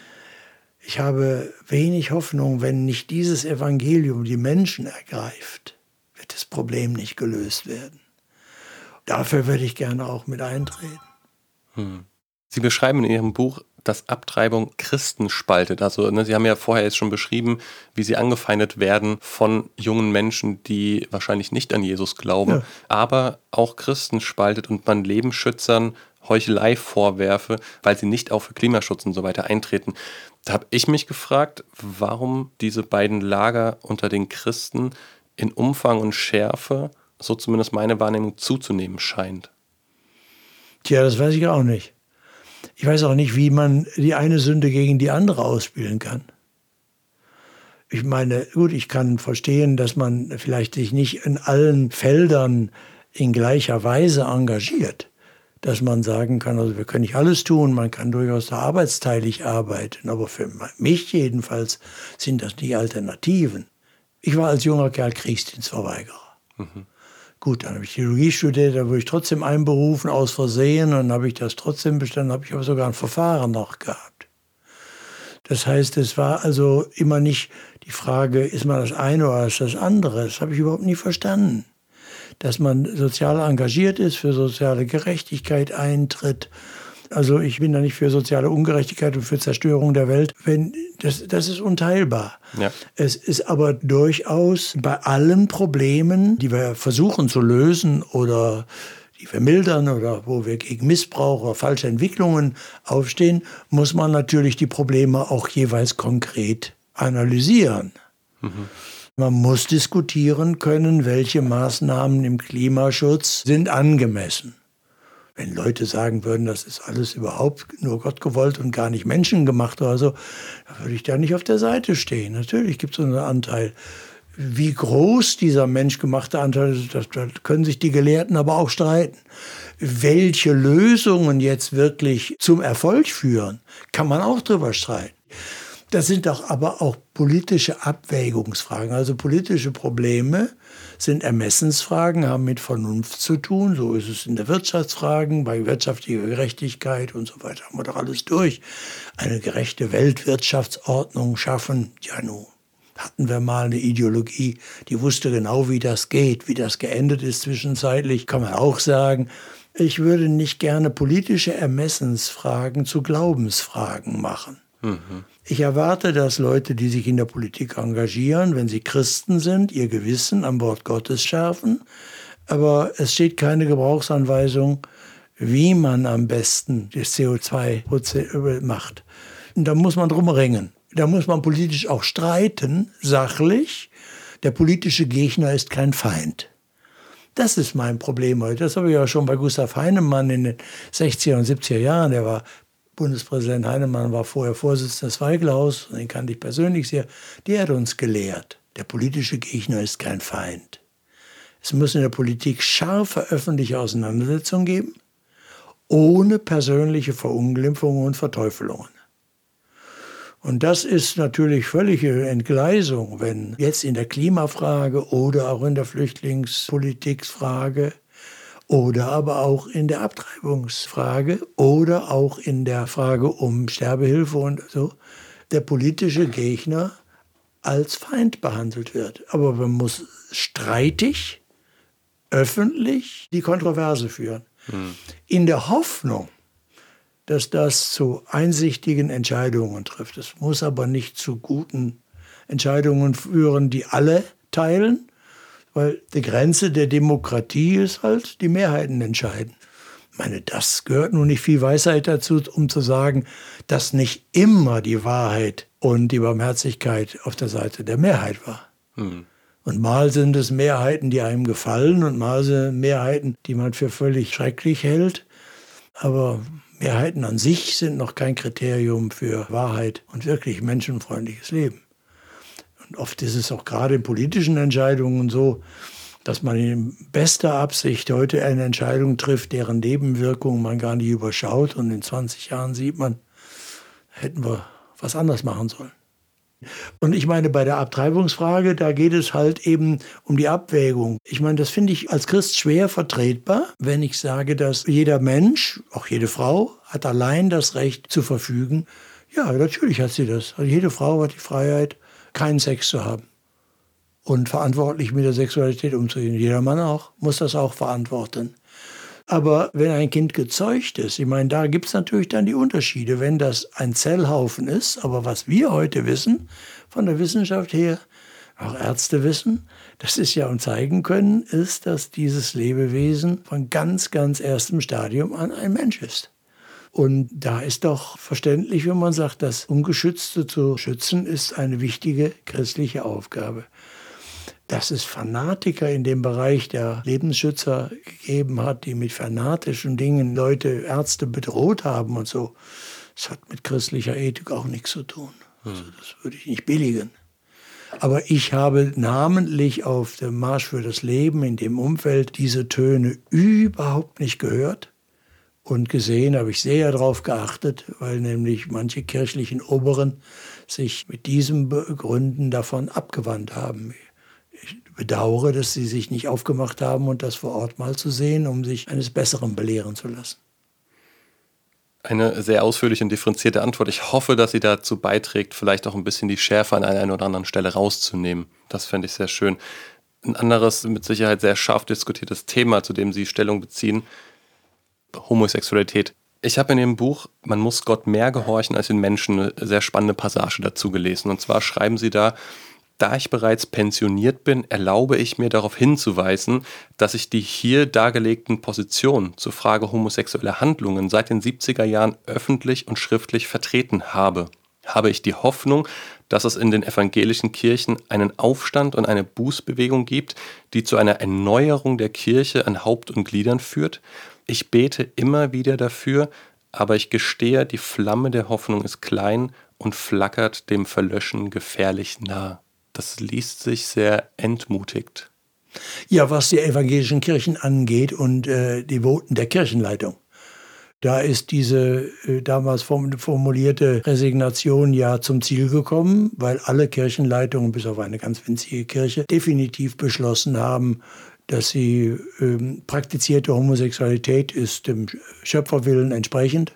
[SPEAKER 1] Ich habe wenig Hoffnung, wenn nicht dieses Evangelium die Menschen ergreift, wird wird das Problem nicht gelöst werden. Dafür würde ich gerne auch mit eintreten.
[SPEAKER 2] Hm. Sie beschreiben in Ihrem Buch, dass Abtreibung Christen spaltet. Also ne, Sie haben ja vorher jetzt schon beschrieben, wie Sie angefeindet werden von jungen Menschen, die wahrscheinlich nicht an Jesus glauben, ja. aber auch Christen spaltet und man Lebensschützern Heuchelei vorwerfe, weil sie nicht auch für Klimaschutz und so weiter eintreten. Da habe ich mich gefragt, warum diese beiden Lager unter den Christen in Umfang und Schärfe, so zumindest meine Wahrnehmung, zuzunehmen scheint.
[SPEAKER 1] Tja, das weiß ich auch nicht. Ich weiß auch nicht, wie man die eine Sünde gegen die andere ausspielen kann. Ich meine, gut, ich kann verstehen, dass man vielleicht sich nicht in allen Feldern in gleicher Weise engagiert. Dass man sagen kann, also wir können nicht alles tun, man kann durchaus da arbeitsteilig arbeiten, aber für mich jedenfalls sind das die Alternativen. Ich war als junger Kerl Kriegsdienstverweigerer. Mhm. Gut, dann habe ich Theologie studiert, da wurde ich trotzdem einberufen, aus Versehen, und dann habe ich das trotzdem bestanden, habe ich aber sogar ein Verfahren noch gehabt. Das heißt, es war also immer nicht die Frage, ist man das eine oder ist das andere, das habe ich überhaupt nie verstanden. Dass man sozial engagiert ist, für soziale Gerechtigkeit eintritt. Also ich bin da nicht für soziale Ungerechtigkeit und für Zerstörung der Welt. Wenn, das, das ist unteilbar. Ja. Es ist aber durchaus bei allen Problemen, die wir versuchen zu lösen oder die wir mildern oder wo wir gegen Missbrauch oder falsche Entwicklungen aufstehen, muss man natürlich die Probleme auch jeweils konkret analysieren. Mhm. Man muss diskutieren können, welche Maßnahmen im Klimaschutz sind angemessen. Wenn Leute sagen würden, das ist alles überhaupt nur Gott gewollt und gar nicht menschengemacht oder so, dann würde ich da nicht auf der Seite stehen. Natürlich gibt es einen Anteil. Wie groß dieser menschgemachte Anteil ist, das, da können sich die Gelehrten aber auch streiten. Welche Lösungen jetzt wirklich zum Erfolg führen, kann man auch drüber streiten. Das sind doch aber auch politische Abwägungsfragen. Also politische Probleme sind Ermessensfragen, haben mit Vernunft zu tun. So ist es in der Wirtschaftsfragen, bei wirtschaftlicher Gerechtigkeit und so weiter. Haben wir doch alles durch. Eine gerechte Weltwirtschaftsordnung schaffen. Ja, nun hatten wir mal eine Ideologie, die wusste genau, wie das geht, wie das geendet ist zwischenzeitlich, kann man auch sagen. Ich würde nicht gerne politische Ermessensfragen zu Glaubensfragen machen. Mhm. Ich erwarte, dass Leute, die sich in der Politik engagieren, wenn sie Christen sind, ihr Gewissen am Wort Gottes schärfen. Aber es steht keine Gebrauchsanweisung, wie man am besten das C O zwei macht. Und da muss man drum ringen. Da muss man politisch auch streiten, sachlich. Der politische Gegner ist kein Feind. Das ist mein Problem heute. Das habe ich ja schon bei Gustav Heinemann in den sechziger und siebziger Jahren. Der war Bundespräsident Heinemann, war vorher Vorsitzender des Weigel-Haus, den kannte ich persönlich sehr. Der hat uns gelehrt, der politische Gegner ist kein Feind. Es muss in der Politik scharfe öffentliche Auseinandersetzungen geben, ohne persönliche Verunglimpfungen und Verteufelungen. Und das ist natürlich völlige Entgleisung, wenn jetzt in der Klimafrage oder auch in der Flüchtlingspolitikfrage oder aber auch in der Abtreibungsfrage oder auch in der Frage um Sterbehilfe und so, der politische Gegner als Feind behandelt wird. Aber man muss streitig, öffentlich die Kontroverse führen. Hm. In der Hoffnung, dass das zu einsichtigen Entscheidungen trifft. Es muss aber nicht zu guten Entscheidungen führen, die alle teilen, weil die Grenze der Demokratie ist halt, die Mehrheiten entscheiden. Ich meine, das gehört nun nicht viel Weisheit dazu, um zu sagen, dass nicht immer die Wahrheit und die Barmherzigkeit auf der Seite der Mehrheit war. Hm. Und mal sind es Mehrheiten, die einem gefallen und mal sind Mehrheiten, die man für völlig schrecklich hält. Aber Mehrheiten an sich sind noch kein Kriterium für Wahrheit und wirklich menschenfreundliches Leben. Und oft ist es auch gerade in politischen Entscheidungen so, dass man in bester Absicht heute eine Entscheidung trifft, deren Nebenwirkungen man gar nicht überschaut. Und in zwanzig Jahren sieht man, hätten wir was anders machen sollen. Und ich meine, bei der Abtreibungsfrage, da geht es halt eben um die Abwägung. Ich meine, das finde ich als Christ schwer vertretbar, wenn ich sage, dass jeder Mensch, auch jede Frau, hat allein das Recht zu verfügen. Ja, natürlich hat sie das. Also jede Frau hat die Freiheit, keinen Sex zu haben. und verantwortlich mit der Sexualität umzugehen. Jeder Mann auch, muss das auch verantworten. Aber wenn ein Kind gezeugt ist, ich meine, da gibt es natürlich dann die Unterschiede. Wenn das ein Zellhaufen ist, aber was wir heute wissen, von der Wissenschaft her, auch Ärzte wissen, das ist ja und zeigen können, ist, dass dieses Lebewesen von ganz, ganz erstem Stadium an ein Mensch ist. Und da ist doch verständlich, wenn man sagt, das Ungeschützte zu schützen, ist eine wichtige christliche Aufgabe. Dass es Fanatiker in dem Bereich der Lebensschützer gegeben hat, die mit fanatischen Dingen Leute, Ärzte bedroht haben und so, das hat mit christlicher Ethik auch nichts zu tun. Also das würde ich nicht billigen. Aber ich habe namentlich auf dem Marsch für das Leben in dem Umfeld diese Töne überhaupt nicht gehört. Und gesehen habe ich sehr darauf geachtet, weil nämlich manche kirchlichen Oberen sich mit diesem Begründen davon abgewandt haben. Ich bedauere, dass sie sich nicht aufgemacht haben und das vor Ort mal zu sehen, um sich eines Besseren belehren zu lassen.
[SPEAKER 2] Eine sehr ausführliche und differenzierte Antwort. Ich hoffe, dass sie dazu beiträgt, vielleicht auch ein bisschen die Schärfe an einer oder anderen Stelle rauszunehmen. Das fände ich sehr schön. Ein anderes, mit Sicherheit sehr scharf diskutiertes Thema, zu dem Sie Stellung beziehen, Homosexualität. Ich habe in Ihrem Buch "Man muss Gott mehr gehorchen als den Menschen" eine sehr spannende Passage dazu gelesen. Und zwar schreiben Sie da: Da ich bereits pensioniert bin, erlaube ich mir darauf hinzuweisen, dass ich die hier dargelegten Positionen zur Frage homosexueller Handlungen seit den siebziger Jahren öffentlich und schriftlich vertreten habe. Habe ich die Hoffnung, dass es in den evangelischen Kirchen einen Aufstand und eine Bußbewegung gibt, die zu einer Erneuerung der Kirche an Haupt und Gliedern führt. Ich bete immer wieder dafür, aber ich gestehe, die Flamme der Hoffnung ist klein und flackert dem Verlöschen gefährlich nah. Das liest sich sehr entmutigt.
[SPEAKER 1] Ja, was die evangelischen Kirchen angeht und äh, die Voten der Kirchenleitung. Da ist diese äh, damals formulierte Resignation ja zum Ziel gekommen, weil alle Kirchenleitungen, bis auf eine ganz winzige Kirche, definitiv beschlossen haben, dass sie ähm, praktizierte Homosexualität ist dem Schöpferwillen entsprechend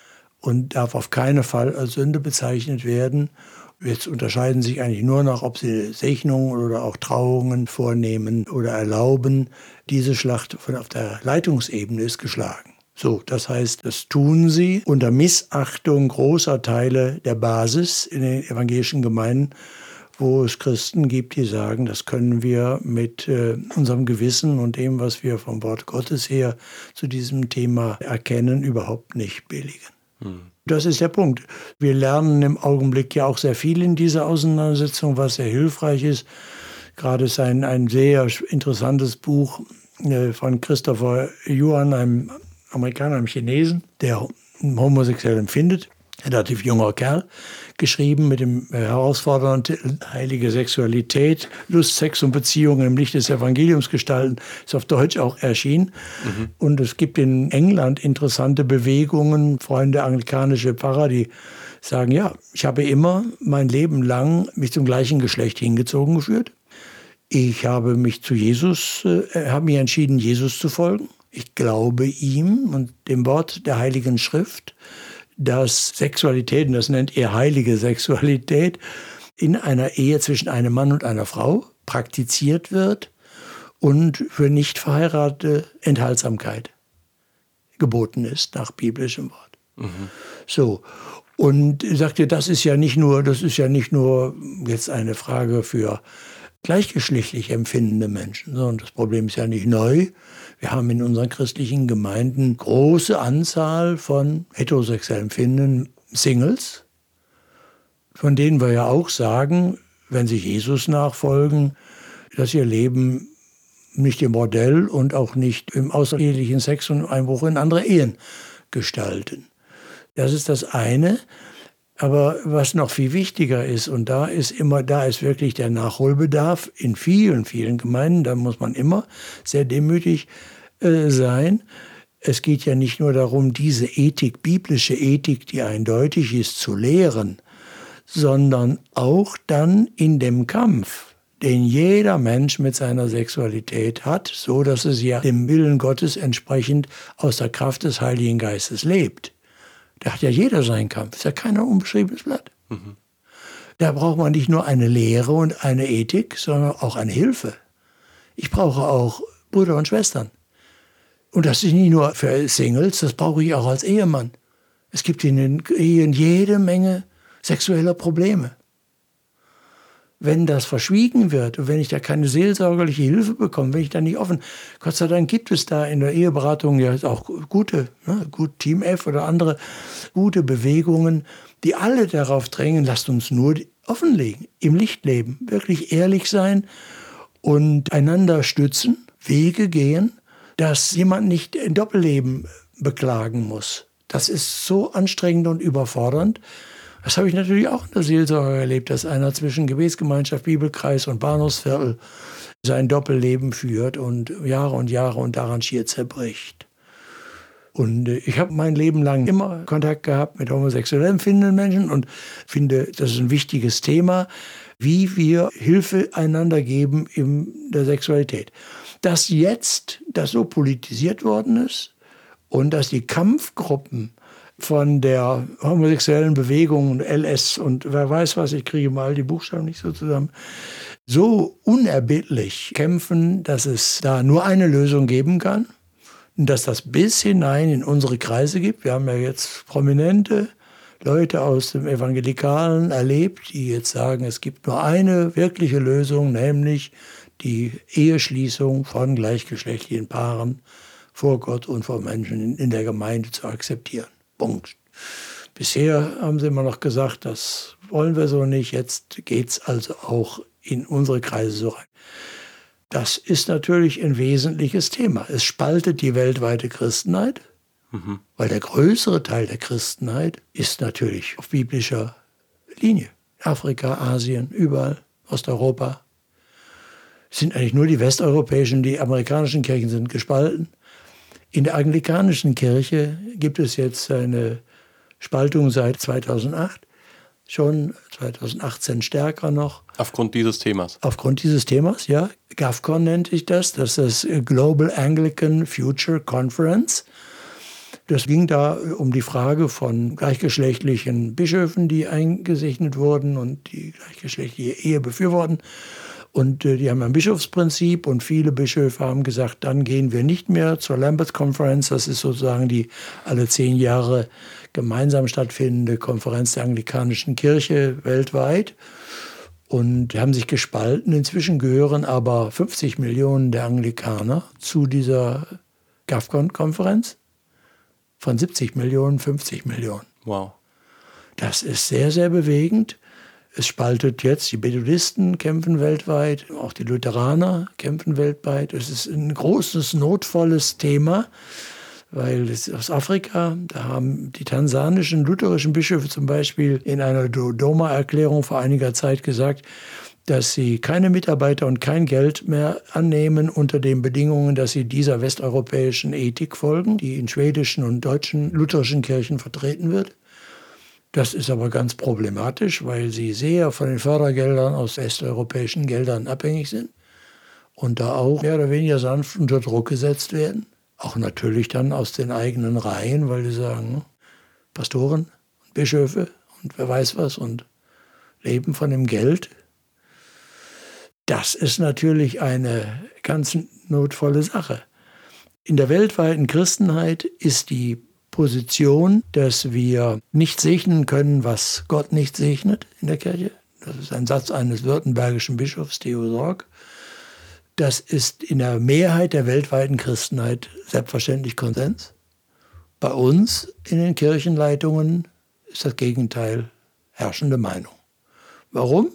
[SPEAKER 1] und darf auf keinen Fall als Sünde bezeichnet werden. Jetzt unterscheiden sich eigentlich nur noch, ob sie Segnungen oder auch Trauungen vornehmen oder erlauben. Diese Schlacht von auf der Leitungsebene ist geschlagen. So, das heißt, das tun sie unter Missachtung großer Teile der Basis in den evangelischen Gemeinden, wo es Christen gibt, die sagen, das können wir mit äh, unserem Gewissen und dem, was wir vom Wort Gottes her zu diesem Thema erkennen, überhaupt nicht billigen. Hm. Das ist der Punkt. Wir lernen im Augenblick ja auch sehr viel in dieser Auseinandersetzung, was sehr hilfreich ist. Gerade ist ein, ein sehr interessantes Buch äh, von Christopher Yuan, einem Amerikaner, einem Chinesen, der homosexuell empfindet. Ein relativ junger Kerl, geschrieben mit dem herausfordernden Titel Heilige Sexualität, Lust, Sex und Beziehungen im Licht des Evangeliums gestalten, ist auf Deutsch auch erschienen. Mhm. Und es gibt in England interessante Bewegungen, Freunde anglikanische Pfarrer, die sagen, ja, ich habe immer mein Leben lang mich zum gleichen Geschlecht hingezogen gefühlt. Ich habe mich zu Jesus, äh, habe mich entschieden, Jesus zu folgen. Ich glaube ihm und dem Wort der Heiligen Schrift, dass Sexualität, und das nennt er heilige Sexualität, in einer Ehe zwischen einem Mann und einer Frau praktiziert wird und für nicht Verheiratete Enthaltsamkeit geboten ist, nach biblischem Wort. Mhm. So. Und er sagte, das ist ja nicht nur, das ist ja nicht nur jetzt eine Frage für gleichgeschlechtlich empfindende Menschen, sondern das Problem ist ja nicht neu. Wir haben in unseren christlichen Gemeinden große Anzahl von heterosexuell empfindenden Singles, von denen wir ja auch sagen, wenn sie Jesus nachfolgen, dass ihr Leben nicht im Bordell und auch nicht im außerehelichen Sex und Einbruch in andere Ehen gestalten. Das ist das eine. Aber was noch viel wichtiger ist, und da ist immer, da ist wirklich der Nachholbedarf in vielen, vielen Gemeinden, da muss man immer sehr demütig äh, sein. Es geht ja nicht nur darum, diese Ethik, biblische Ethik, die eindeutig ist, zu lehren, sondern auch dann in dem Kampf, den jeder Mensch mit seiner Sexualität hat, so dass es ja dem Willen Gottes entsprechend aus der Kraft des Heiligen Geistes lebt. Da hat ja jeder seinen Kampf. Ist ja kein unbeschriebenes Blatt. Mhm. Da braucht man nicht nur eine Lehre und eine Ethik, sondern auch eine Hilfe. Ich brauche auch Brüder und Schwestern. Und das ist nicht nur für Singles, das brauche ich auch als Ehemann. Es gibt in den Ehen jede Menge sexueller Probleme. Wenn das verschwiegen wird und wenn ich da keine seelsorgerliche Hilfe bekomme, wenn ich da nicht offen, Gott sei Dank gibt es da in der Eheberatung ja auch gute, ne, gut Team F oder andere gute Bewegungen, die alle darauf drängen, lasst uns nur offenlegen, im Licht leben, wirklich ehrlich sein und einander stützen, Wege gehen, dass jemand nicht ein Doppelleben beklagen muss. Das ist so anstrengend und überfordernd. Das habe ich natürlich auch in der Seelsorge erlebt, dass einer zwischen Gebetsgemeinschaft, Bibelkreis und Bahnhofsviertel sein Doppelleben führt und Jahre und Jahre und daran schier zerbricht. Und ich habe mein Leben lang immer Kontakt gehabt mit homosexuell empfindenden Menschen und finde, das ist ein wichtiges Thema, wie wir Hilfe einander geben in der Sexualität. Dass jetzt das so politisiert worden ist und dass die Kampfgruppen von der homosexuellen Bewegung, L S und wer weiß was, ich kriege mal die Buchstaben nicht so zusammen, so unerbittlich kämpfen, dass es da nur eine Lösung geben kann und dass das bis hinein in unsere Kreise gibt. Wir haben ja jetzt prominente Leute aus dem Evangelikalen erlebt, die jetzt sagen, es gibt nur eine wirkliche Lösung, nämlich die Eheschließung von gleichgeschlechtlichen Paaren vor Gott und vor Menschen in der Gemeinde zu akzeptieren. Punkt. Bisher haben sie immer noch gesagt, das wollen wir so nicht. Jetzt geht es also auch in unsere Kreise so rein. Das ist natürlich ein wesentliches Thema. Es spaltet die weltweite Christenheit, mhm. weil der größere Teil der Christenheit ist natürlich auf biblischer Linie. Afrika, Asien, überall, Osteuropa. Es sind eigentlich nur die westeuropäischen, die amerikanischen Kirchen sind gespalten. In der anglikanischen Kirche gibt es jetzt eine Spaltung seit zweitausendacht, schon zweitausendachtzehn stärker noch.
[SPEAKER 2] Aufgrund dieses Themas?
[SPEAKER 1] Aufgrund dieses Themas, ja. GAFCON nennt sich das, das ist das Global Anglican Future Conference. Das ging da um die Frage von gleichgeschlechtlichen Bischöfen, die eingesegnet wurden und die gleichgeschlechtliche Ehe befürworten. Und äh, die haben ein Bischofsprinzip und viele Bischöfe haben gesagt, dann gehen wir nicht mehr zur Lambeth Conference. Das ist sozusagen die alle zehn Jahre gemeinsam stattfindende Konferenz der anglikanischen Kirche weltweit. Und die haben sich gespalten. Inzwischen gehören aber fünfzig Millionen der Anglikaner zu dieser GAFCON-Konferenz. Von siebzig Millionen, fünfzig Millionen.
[SPEAKER 2] Wow.
[SPEAKER 1] Das ist sehr, sehr bewegend. Es spaltet jetzt, die Methodisten kämpfen weltweit, auch die Lutheraner kämpfen weltweit. Es ist ein großes, notvolles Thema, weil es ist aus Afrika, da haben die tansanischen lutherischen Bischöfe zum Beispiel in einer Dodoma-Erklärung vor einiger Zeit gesagt, dass sie keine Mitarbeiter und kein Geld mehr annehmen unter den Bedingungen, dass sie dieser westeuropäischen Ethik folgen, die in schwedischen und deutschen lutherischen Kirchen vertreten wird. Das ist aber ganz problematisch, weil sie sehr von den Fördergeldern aus westeuropäischen Geldern abhängig sind und da auch mehr oder weniger sanft unter Druck gesetzt werden. Auch natürlich dann aus den eigenen Reihen, weil die sagen, Pastoren und Bischöfe und wer weiß was und leben von dem Geld. Das ist natürlich eine ganz notvolle Sache. In der weltweiten Christenheit ist die Position, dass wir nicht segnen können, was Gott nicht segnet in der Kirche. Das ist ein Satz eines württembergischen Bischofs, Theo Sorg. Das ist in der Mehrheit der weltweiten Christenheit selbstverständlich Konsens. Bei uns in den Kirchenleitungen ist das Gegenteil herrschende Meinung. Warum?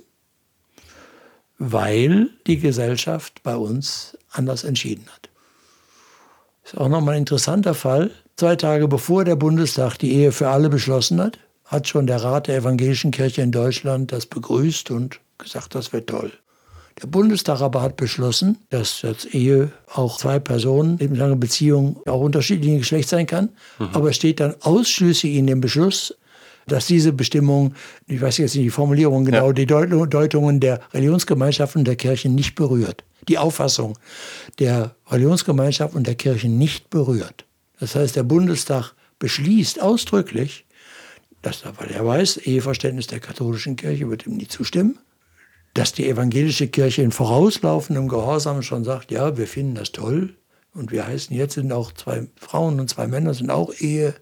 [SPEAKER 1] Weil die Gesellschaft bei uns anders entschieden hat. Das ist auch nochmal ein interessanter Fall. Zwei Tage bevor der Bundestag die Ehe für alle beschlossen hat, hat schon der Rat der Evangelischen Kirche in Deutschland das begrüßt und gesagt, das wäre toll. Der Bundestag aber hat beschlossen, dass als Ehe auch zwei Personen in einer Beziehung auch unterschiedlichen Geschlechts sein kann. Mhm. Aber es steht dann ausschließlich in dem Beschluss, dass diese Bestimmung, ich weiß jetzt nicht die Formulierung genau, ja. die Deutungen der Religionsgemeinschaften der Kirchen nicht berührt. Die Auffassung der Religionsgemeinschaft und der Kirchen nicht berührt. Das heißt, der Bundestag beschließt ausdrücklich, dass, weil er weiß, Eheverständnis der katholischen Kirche wird ihm nie zustimmen, dass die evangelische Kirche in vorauslaufendem Gehorsam schon sagt, ja, wir finden das toll und wir heißen jetzt, sind auch zwei Frauen und zwei Männer, sind auch Ehe.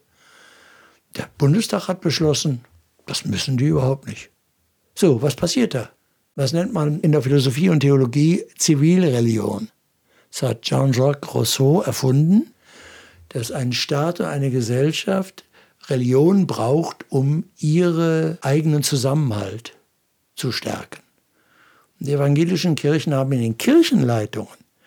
[SPEAKER 1] Der Bundestag hat beschlossen, das müssen die überhaupt nicht. So, was passiert da? Das nennt man in der Philosophie und Theologie Zivilreligion. Das hat Jean-Jacques Rousseau erfunden, dass ein Staat und eine Gesellschaft Religion braucht, um ihren eigenen Zusammenhalt zu stärken. Die evangelischen Kirchen haben in den Kirchenleitungen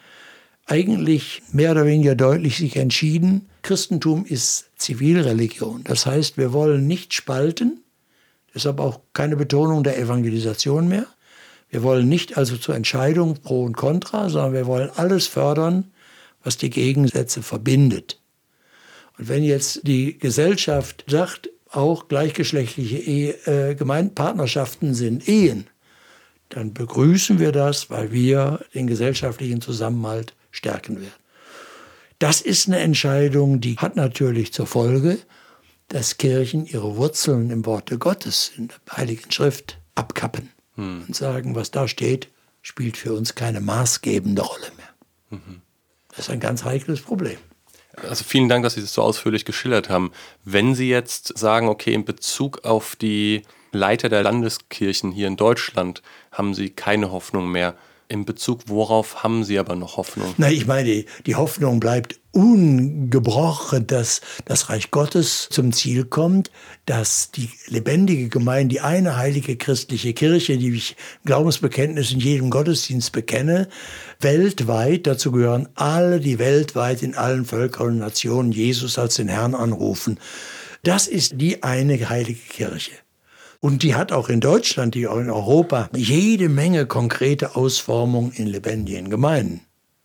[SPEAKER 1] eigentlich mehr oder weniger deutlich sich entschieden, Christentum ist Zivilreligion. Das heißt, wir wollen nicht spalten, deshalb auch keine Betonung der Evangelisation mehr. Wir wollen nicht also zur Entscheidung pro und contra, sondern wir wollen alles fördern, was die Gegensätze verbindet. Und wenn jetzt die Gesellschaft sagt, auch gleichgeschlechtliche Ehe, äh, Gemeinpartnerschaften sind Ehen, dann begrüßen wir das, weil wir den gesellschaftlichen Zusammenhalt stärken werden. Das ist eine Entscheidung, die hat natürlich zur Folge, dass Kirchen ihre Wurzeln im Worte Gottes, in der Heiligen Schrift, abkappen hm. und sagen, was da steht, spielt für uns keine maßgebende Rolle mehr. Mhm. Das ist ein ganz heikles Problem.
[SPEAKER 2] Also vielen Dank, dass Sie das so ausführlich geschildert haben. Wenn Sie jetzt sagen, okay, in Bezug auf die Leiter der Landeskirchen hier in Deutschland haben Sie keine Hoffnung mehr. In Bezug worauf haben Sie aber noch Hoffnung?
[SPEAKER 1] Na, ich meine, die Hoffnung bleibt ungebrochen, dass das Reich Gottes zum Ziel kommt, dass die lebendige Gemeinde, die eine heilige christliche Kirche, die ich Glaubensbekenntnis in jedem Gottesdienst bekenne, weltweit, dazu gehören alle, die weltweit in allen Völkern und Nationen Jesus als den Herrn anrufen. Das ist die eine heilige Kirche. Und die hat auch in Deutschland, die auch in Europa, jede Menge konkrete Ausformungen in lebendigen Gemeinden.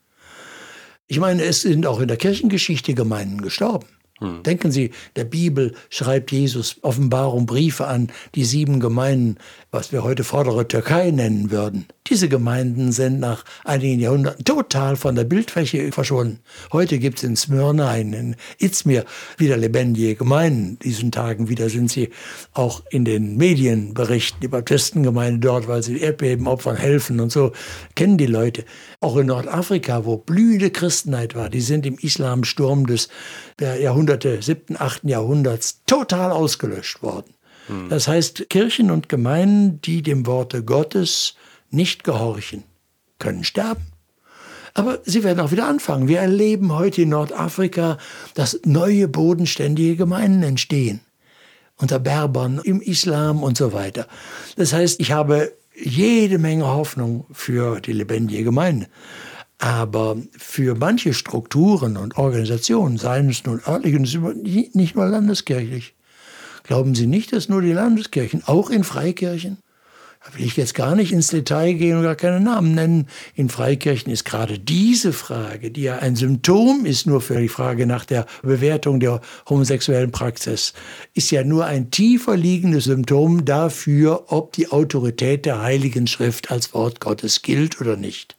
[SPEAKER 1] Ich meine, es sind auch in der Kirchengeschichte Gemeinden gestorben. Hm. Denken Sie, der Bibel schreibt Jesus Offenbarung, Briefe an die sieben Gemeinden, was wir heute vordere Türkei nennen würden. Diese Gemeinden sind nach einigen Jahrhunderten total von der Bildfläche verschwunden. Heute gibt es in Smyrna, in Izmir wieder lebendige Gemeinden. Diesen Tagen wieder sind sie auch in den Medien berichten, die Baptistengemeinde dort, weil sie Erdbebenopfern helfen und so, kennen die Leute. Auch in Nordafrika, wo blühende Christenheit war, die sind im Islamsturm des der Jahrhunderte, siebten, achten Jahrhunderts total ausgelöscht worden. Hm. Das heißt, Kirchen und Gemeinden, die dem Worte Gottes nicht gehorchen, können sterben. Aber sie werden auch wieder anfangen. Wir erleben heute in Nordafrika, dass neue bodenständige Gemeinden entstehen. Unter Berbern, im Islam und so weiter. Das heißt, ich habe jede Menge Hoffnung für die lebendige Gemeinde. Aber für manche Strukturen und Organisationen, seien es nun örtlich und nicht nur landeskirchlich, glauben Sie nicht, dass nur die Landeskirchen, auch in Freikirchen, da will ich jetzt gar nicht ins Detail gehen und gar keine Namen nennen, in Freikirchen ist gerade diese Frage, die ja ein Symptom ist nur für die Frage nach der Bewertung der homosexuellen Praxis, ist ja nur ein tiefer liegendes Symptom dafür, ob die Autorität der Heiligen Schrift als Wort Gottes gilt oder nicht.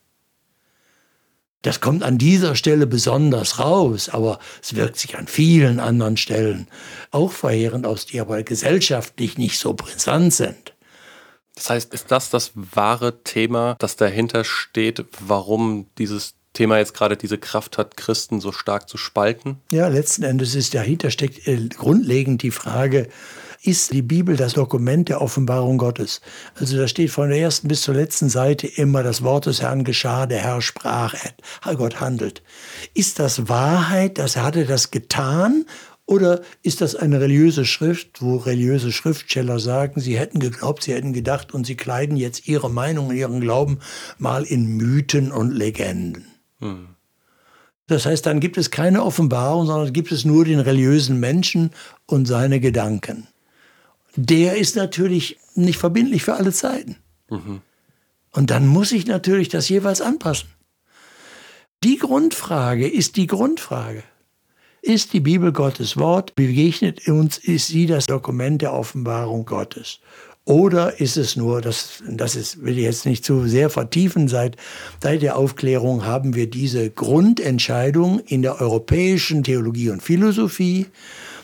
[SPEAKER 1] Das kommt an dieser Stelle besonders raus, aber es wirkt sich an vielen anderen Stellen auch verheerend aus, die aber gesellschaftlich nicht so brisant sind.
[SPEAKER 2] Das heißt, ist das das wahre Thema, das dahinter steht, warum dieses Thema jetzt gerade diese Kraft hat, Christen so stark zu spalten?
[SPEAKER 1] Ja, letzten Endes ist dahinter steckt äh, grundlegend die Frage, ist die Bibel das Dokument der Offenbarung Gottes? Also da steht von der ersten bis zur letzten Seite immer, das Wort des Herrn geschah, der Herr sprach, Gott handelt. Ist das Wahrheit, dass er hatte das getan? Oder ist das eine religiöse Schrift, wo religiöse Schriftsteller sagen, sie hätten geglaubt, sie hätten gedacht und sie kleiden jetzt ihre Meinung und ihren Glauben mal in Mythen und Legenden? Hm. Das heißt, dann gibt es keine Offenbarung, sondern gibt es nur den religiösen Menschen und seine Gedanken. Der ist natürlich nicht verbindlich für alle Zeiten. Mhm. Und dann muss ich natürlich das jeweils anpassen. Die Grundfrage ist die Grundfrage. Ist die Bibel Gottes Wort? Begegnet uns, ist sie das Dokument der Offenbarung Gottes? Oder ist es nur, das, das ist, will ich jetzt nicht zu sehr vertiefen, seit, seit der Aufklärung haben wir diese Grundentscheidung in der europäischen Theologie und Philosophie,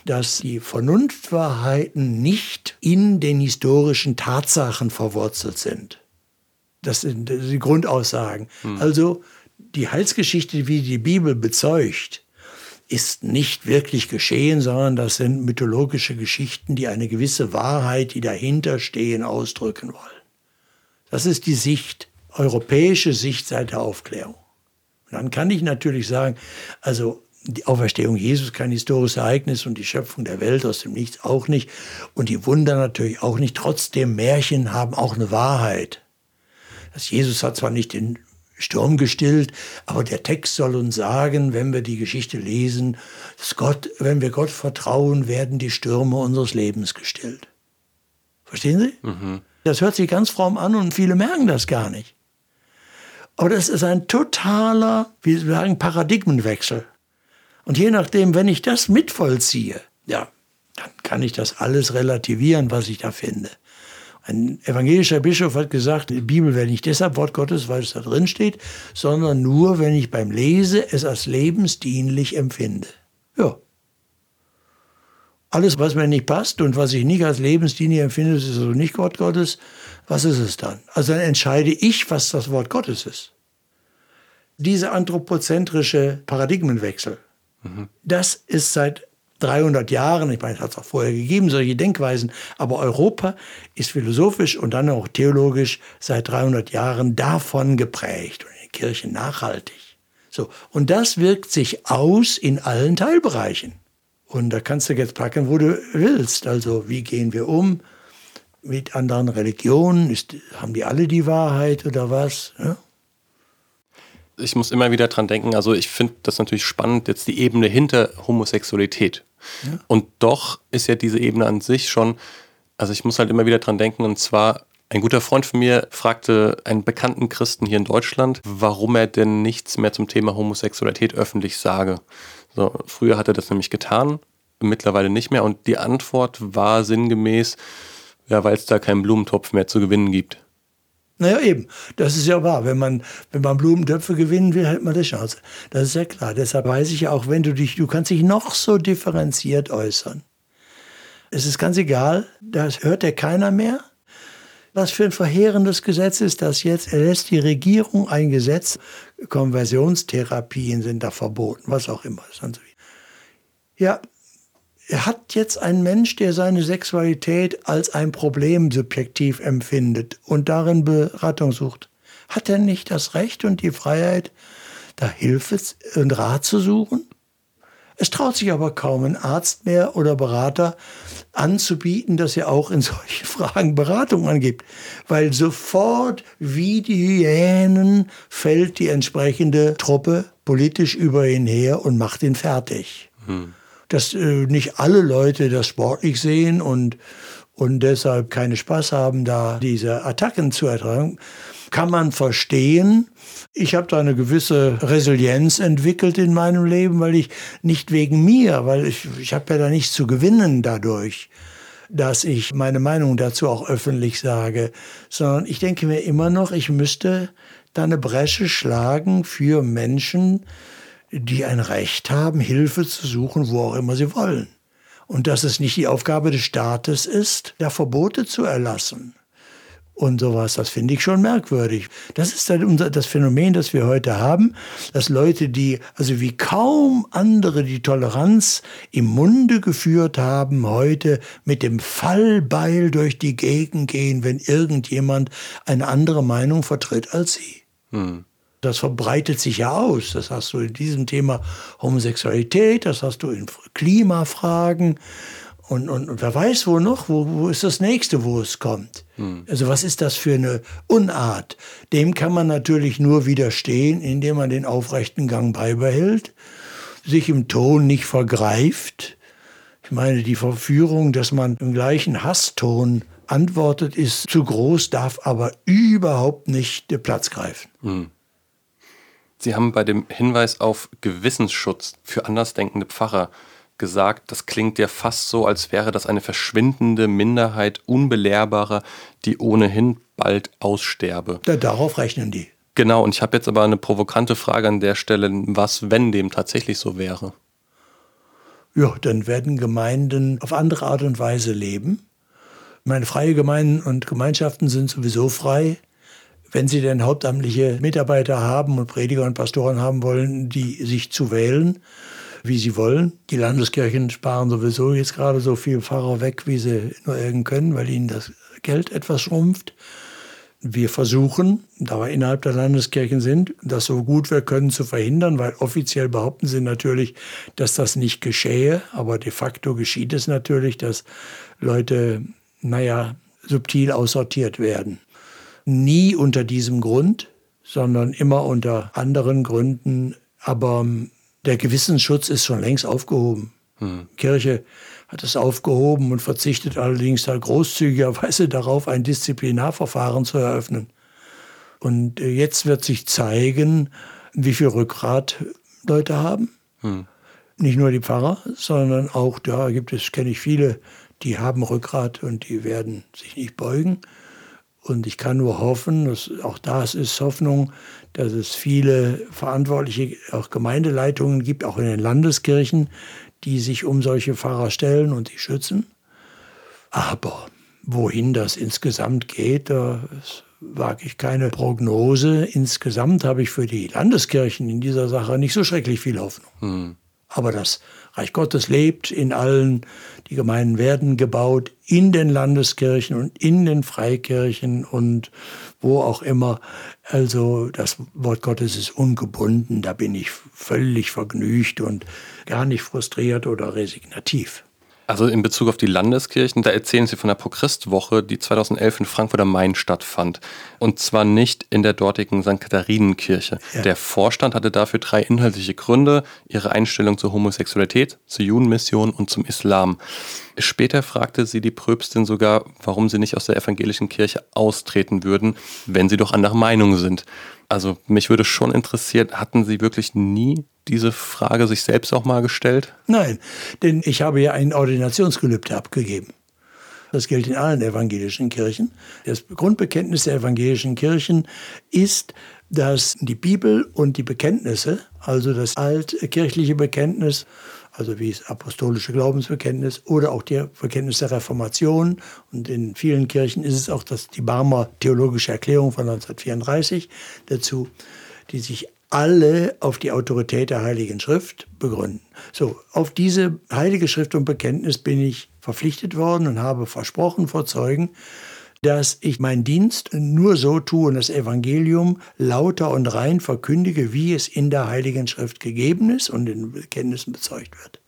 [SPEAKER 1] dass die Vernunftwahrheiten nicht in den historischen Tatsachen verwurzelt sind. Das sind die Grundaussagen. Hm. Also die Heilsgeschichte, wie die Bibel bezeugt, ist nicht wirklich geschehen, sondern das sind mythologische Geschichten, die eine gewisse Wahrheit, die dahinter stehen, ausdrücken wollen. Das ist die Sicht, europäische Sicht seit der Aufklärung. Und dann kann ich natürlich sagen, also die Auferstehung Jesus kein historisches Ereignis und die Schöpfung der Welt aus dem Nichts auch nicht und die Wunder natürlich auch nicht. Trotzdem, Märchen haben auch eine Wahrheit. Das Jesus hat zwar nicht den Sturm gestillt, aber der Text soll uns sagen, wenn wir die Geschichte lesen, dass Gott, wenn wir Gott vertrauen, werden die Stürme unseres Lebens gestillt. Verstehen Sie? Mhm. Das hört sich ganz fromm an und viele merken das gar nicht. Aber das ist ein totaler, wie wir sagen, Paradigmenwechsel. Und je nachdem, wenn ich das mitvollziehe, ja, dann kann ich das alles relativieren, was ich da finde. Ein evangelischer Bischof hat gesagt, die Bibel wäre nicht deshalb Wort Gottes, weil es da drin steht, sondern nur, wenn ich beim Lese es als lebensdienlich empfinde. Ja. Alles, was mir nicht passt und was ich nicht als lebensdienlich empfinde, ist also nicht Wort Gottes. Was ist es dann? Also dann entscheide ich, was das Wort Gottes ist. Dieser anthropozentrische Paradigmenwechsel, mhm. das ist seit dreihundert Jahren, ich meine, es hat es auch vorher gegeben, solche Denkweisen, aber Europa ist philosophisch und dann auch theologisch seit dreihundert Jahren davon geprägt und in den Kirchen nachhaltig. So, und das wirkt sich aus in allen Teilbereichen. Und da kannst du jetzt packen, wo du willst. Also wie gehen wir um mit anderen Religionen? Ist, haben die alle die Wahrheit oder was? Ja?
[SPEAKER 2] Ich muss immer wieder dran denken, also ich finde das natürlich spannend, jetzt die Ebene hinter Homosexualität. Ja. Und doch ist ja diese Ebene an sich schon, also ich muss halt immer wieder dran denken, und zwar ein guter Freund von mir fragte einen bekannten Christen hier in Deutschland, warum er denn nichts mehr zum Thema Homosexualität öffentlich sage. So, früher hat er das nämlich getan, mittlerweile nicht mehr. Und die Antwort war sinngemäß, ja, weil es da keinen Blumentopf mehr zu gewinnen gibt.
[SPEAKER 1] Naja, eben. Das ist ja wahr. Wenn man, wenn man Blumentöpfe gewinnen will, hält man die Chance. Das ist ja klar. Deshalb weiß ich ja auch, wenn du dich, du kannst dich noch so differenziert äußern. Es ist ganz egal, das hört ja keiner mehr. Was für ein verheerendes Gesetz ist das jetzt? Er lässt die Regierung ein Gesetz, Konversionstherapien sind da verboten, was auch immer. Ja, er hat jetzt einen Mensch, der seine Sexualität als ein Problem subjektiv empfindet und darin Beratung sucht. Hat er nicht das Recht und die Freiheit, da Hilfe und Rat zu suchen? Es traut sich aber kaum ein Arzt mehr oder Berater anzubieten, dass er auch in solchen Fragen Beratung angibt. Weil sofort wie die Hyänen fällt die entsprechende Truppe politisch über ihn her und macht ihn fertig. Hm. Dass äh, nicht alle Leute das sportlich sehen und, und deshalb keinen Spaß haben, da diese Attacken zu ertragen, kann man verstehen. Ich habe da eine gewisse Resilienz entwickelt in meinem Leben, weil ich nicht wegen mir, weil ich, ich habe ja da nichts zu gewinnen dadurch, dass ich meine Meinung dazu auch öffentlich sage, sondern ich denke mir immer noch, ich müsste da eine Bresche schlagen für Menschen, die ein Recht haben, Hilfe zu suchen, wo auch immer sie wollen. Und dass es nicht die Aufgabe des Staates ist, da Verbote zu erlassen. Und sowas, das finde ich schon merkwürdig. Das ist das Phänomen, das wir heute haben, dass Leute, die, also wie kaum andere die Toleranz im Munde geführt haben, heute mit dem Fallbeil durch die Gegend gehen, wenn irgendjemand eine andere Meinung vertritt als sie. Hm. Das verbreitet sich ja aus. Das hast du in diesem Thema Homosexualität, das hast du in Klimafragen. Und, und, und wer weiß wo noch, wo, wo ist das Nächste, wo es kommt. Hm. Also was ist das für eine Unart? Dem kann man natürlich nur widerstehen, indem man den aufrechten Gang beibehält, sich im Ton nicht vergreift. Ich meine, die Verführung, dass man im gleichen Hasston antwortet, ist zu groß, darf aber überhaupt nicht den Platz greifen.
[SPEAKER 2] Hm. Sie haben bei dem Hinweis auf Gewissensschutz für andersdenkende Pfarrer gesagt, das klingt ja fast so, als wäre das eine verschwindende Minderheit Unbelehrbarer, die ohnehin bald aussterbe.
[SPEAKER 1] Ja, darauf rechnen die.
[SPEAKER 2] Genau, und ich habe jetzt aber eine provokante Frage an der Stelle, was, wenn dem tatsächlich so wäre?
[SPEAKER 1] ja, dann werden Gemeinden auf andere Art und Weise leben. Meine freie Gemeinden und Gemeinschaften sind sowieso frei. Wenn sie denn hauptamtliche Mitarbeiter haben und Prediger und Pastoren haben wollen, die sich zu wählen, wie sie wollen. Die Landeskirchen sparen sowieso jetzt gerade so viel Pfarrer weg, wie sie nur irgend können, weil ihnen das Geld etwas schrumpft. Wir versuchen, da wir innerhalb der Landeskirchen sind, das so gut wir können zu verhindern, weil offiziell behaupten sie natürlich, dass das nicht geschehe, aber de facto geschieht es natürlich, dass Leute, naja, subtil aussortiert werden. Nie unter diesem Grund, sondern immer unter anderen Gründen. Aber der Gewissensschutz ist schon längst aufgehoben. Hm. Die Kirche hat es aufgehoben und verzichtet allerdings da großzügigerweise darauf, ein Disziplinarverfahren zu eröffnen. Und jetzt wird sich zeigen, wie viel Rückgrat Leute haben. Hm. Nicht nur die Pfarrer, sondern auch, da gibt es, kenne ich viele, die haben Rückgrat und die werden sich nicht beugen. Und ich kann nur hoffen, dass auch das ist Hoffnung, dass es viele verantwortliche, auch Gemeindeleitungen gibt, auch in den Landeskirchen, die sich um solche Pfarrer stellen und sie schützen. Aber wohin das insgesamt geht, da wage ich keine Prognose. Insgesamt habe ich für die Landeskirchen in dieser Sache nicht so schrecklich viel Hoffnung. Hm. Aber das Reich Gottes lebt in allen, die Gemeinden werden gebaut in den Landeskirchen und in den Freikirchen und wo auch immer. Also das Wort Gottes ist ungebunden, da bin ich völlig vergnügt und gar nicht frustriert oder resignativ.
[SPEAKER 2] Also in Bezug auf die Landeskirchen, da erzählen Sie von der Pro-Christ-Woche, die zweitausendelf in Frankfurt am Main stattfand. Und zwar nicht in der dortigen Sankt Katharinenkirche. Ja. Der Vorstand hatte dafür drei inhaltliche Gründe: ihre Einstellung zur Homosexualität, zur Judenmission und zum Islam. Später fragte sie die Pröpstin sogar, warum sie nicht aus der evangelischen Kirche austreten würden, wenn sie doch anderer Meinung sind. Also mich würde schon interessieren, hatten Sie wirklich nie diese Frage sich selbst auch mal gestellt?
[SPEAKER 1] Nein, denn ich habe ja ein Ordinationsgelübde abgegeben. Das gilt in allen evangelischen Kirchen. Das Grundbekenntnis der evangelischen Kirchen ist, dass die Bibel und die Bekenntnisse, also das altkirchliche Bekenntnis, also wie das apostolische Glaubensbekenntnis oder auch der Bekenntnis der Reformation, und in vielen Kirchen ist es auch das, die Barmer Theologische Erklärung von neunzehnhundertvierunddreißig dazu, die sich alle auf die Autorität der Heiligen Schrift begründen. So, auf diese Heilige Schrift und Bekenntnis bin ich verpflichtet worden und habe versprochen vor Zeugen, dass ich meinen Dienst nur so tue und das Evangelium lauter und rein verkündige, wie es in der Heiligen Schrift gegeben ist und in Bekenntnissen bezeugt wird.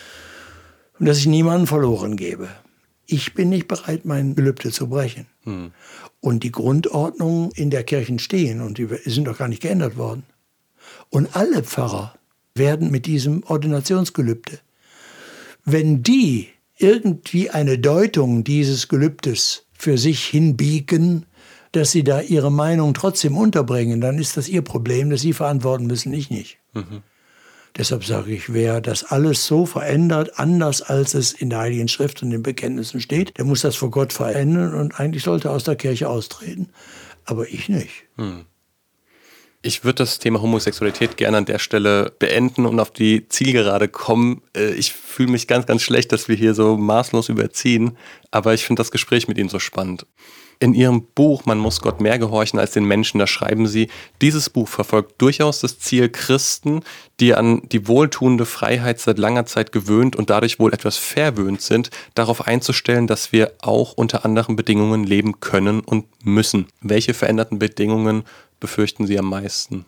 [SPEAKER 1] Und dass ich niemanden verloren gebe. Ich bin nicht bereit, mein Gelübde zu brechen. Hm. Und die Grundordnungen in der Kirche stehen und die sind doch gar nicht geändert worden. Und alle Pfarrer werden mit diesem Ordinationsgelübde, wenn die irgendwie eine Deutung dieses Gelübdes für sich hinbiegen, dass sie da ihre Meinung trotzdem unterbringen, dann ist das ihr Problem, das sie verantworten müssen, ich nicht. Mhm. Deshalb sage ich, wer das alles so verändert, anders als es in der Heiligen Schrift und den Bekenntnissen steht, der muss das vor Gott verändern und eigentlich sollte aus der Kirche austreten. Aber ich nicht.
[SPEAKER 2] Mhm. Ich würde das Thema Homosexualität gerne an der Stelle beenden und auf die Zielgerade kommen. Ich fühle mich ganz, ganz schlecht, dass wir hier so maßlos überziehen, aber ich finde das Gespräch mit Ihnen so spannend. In Ihrem Buch »Man muss Gott mehr gehorchen als den Menschen«, da schreiben Sie, dieses Buch verfolgt durchaus das Ziel, Christen, die an die wohltuende Freiheit seit langer Zeit gewöhnt und dadurch wohl etwas verwöhnt sind, darauf einzustellen, dass wir auch unter anderen Bedingungen leben können und müssen. Welche veränderten Bedingungen befürchten Sie am meisten?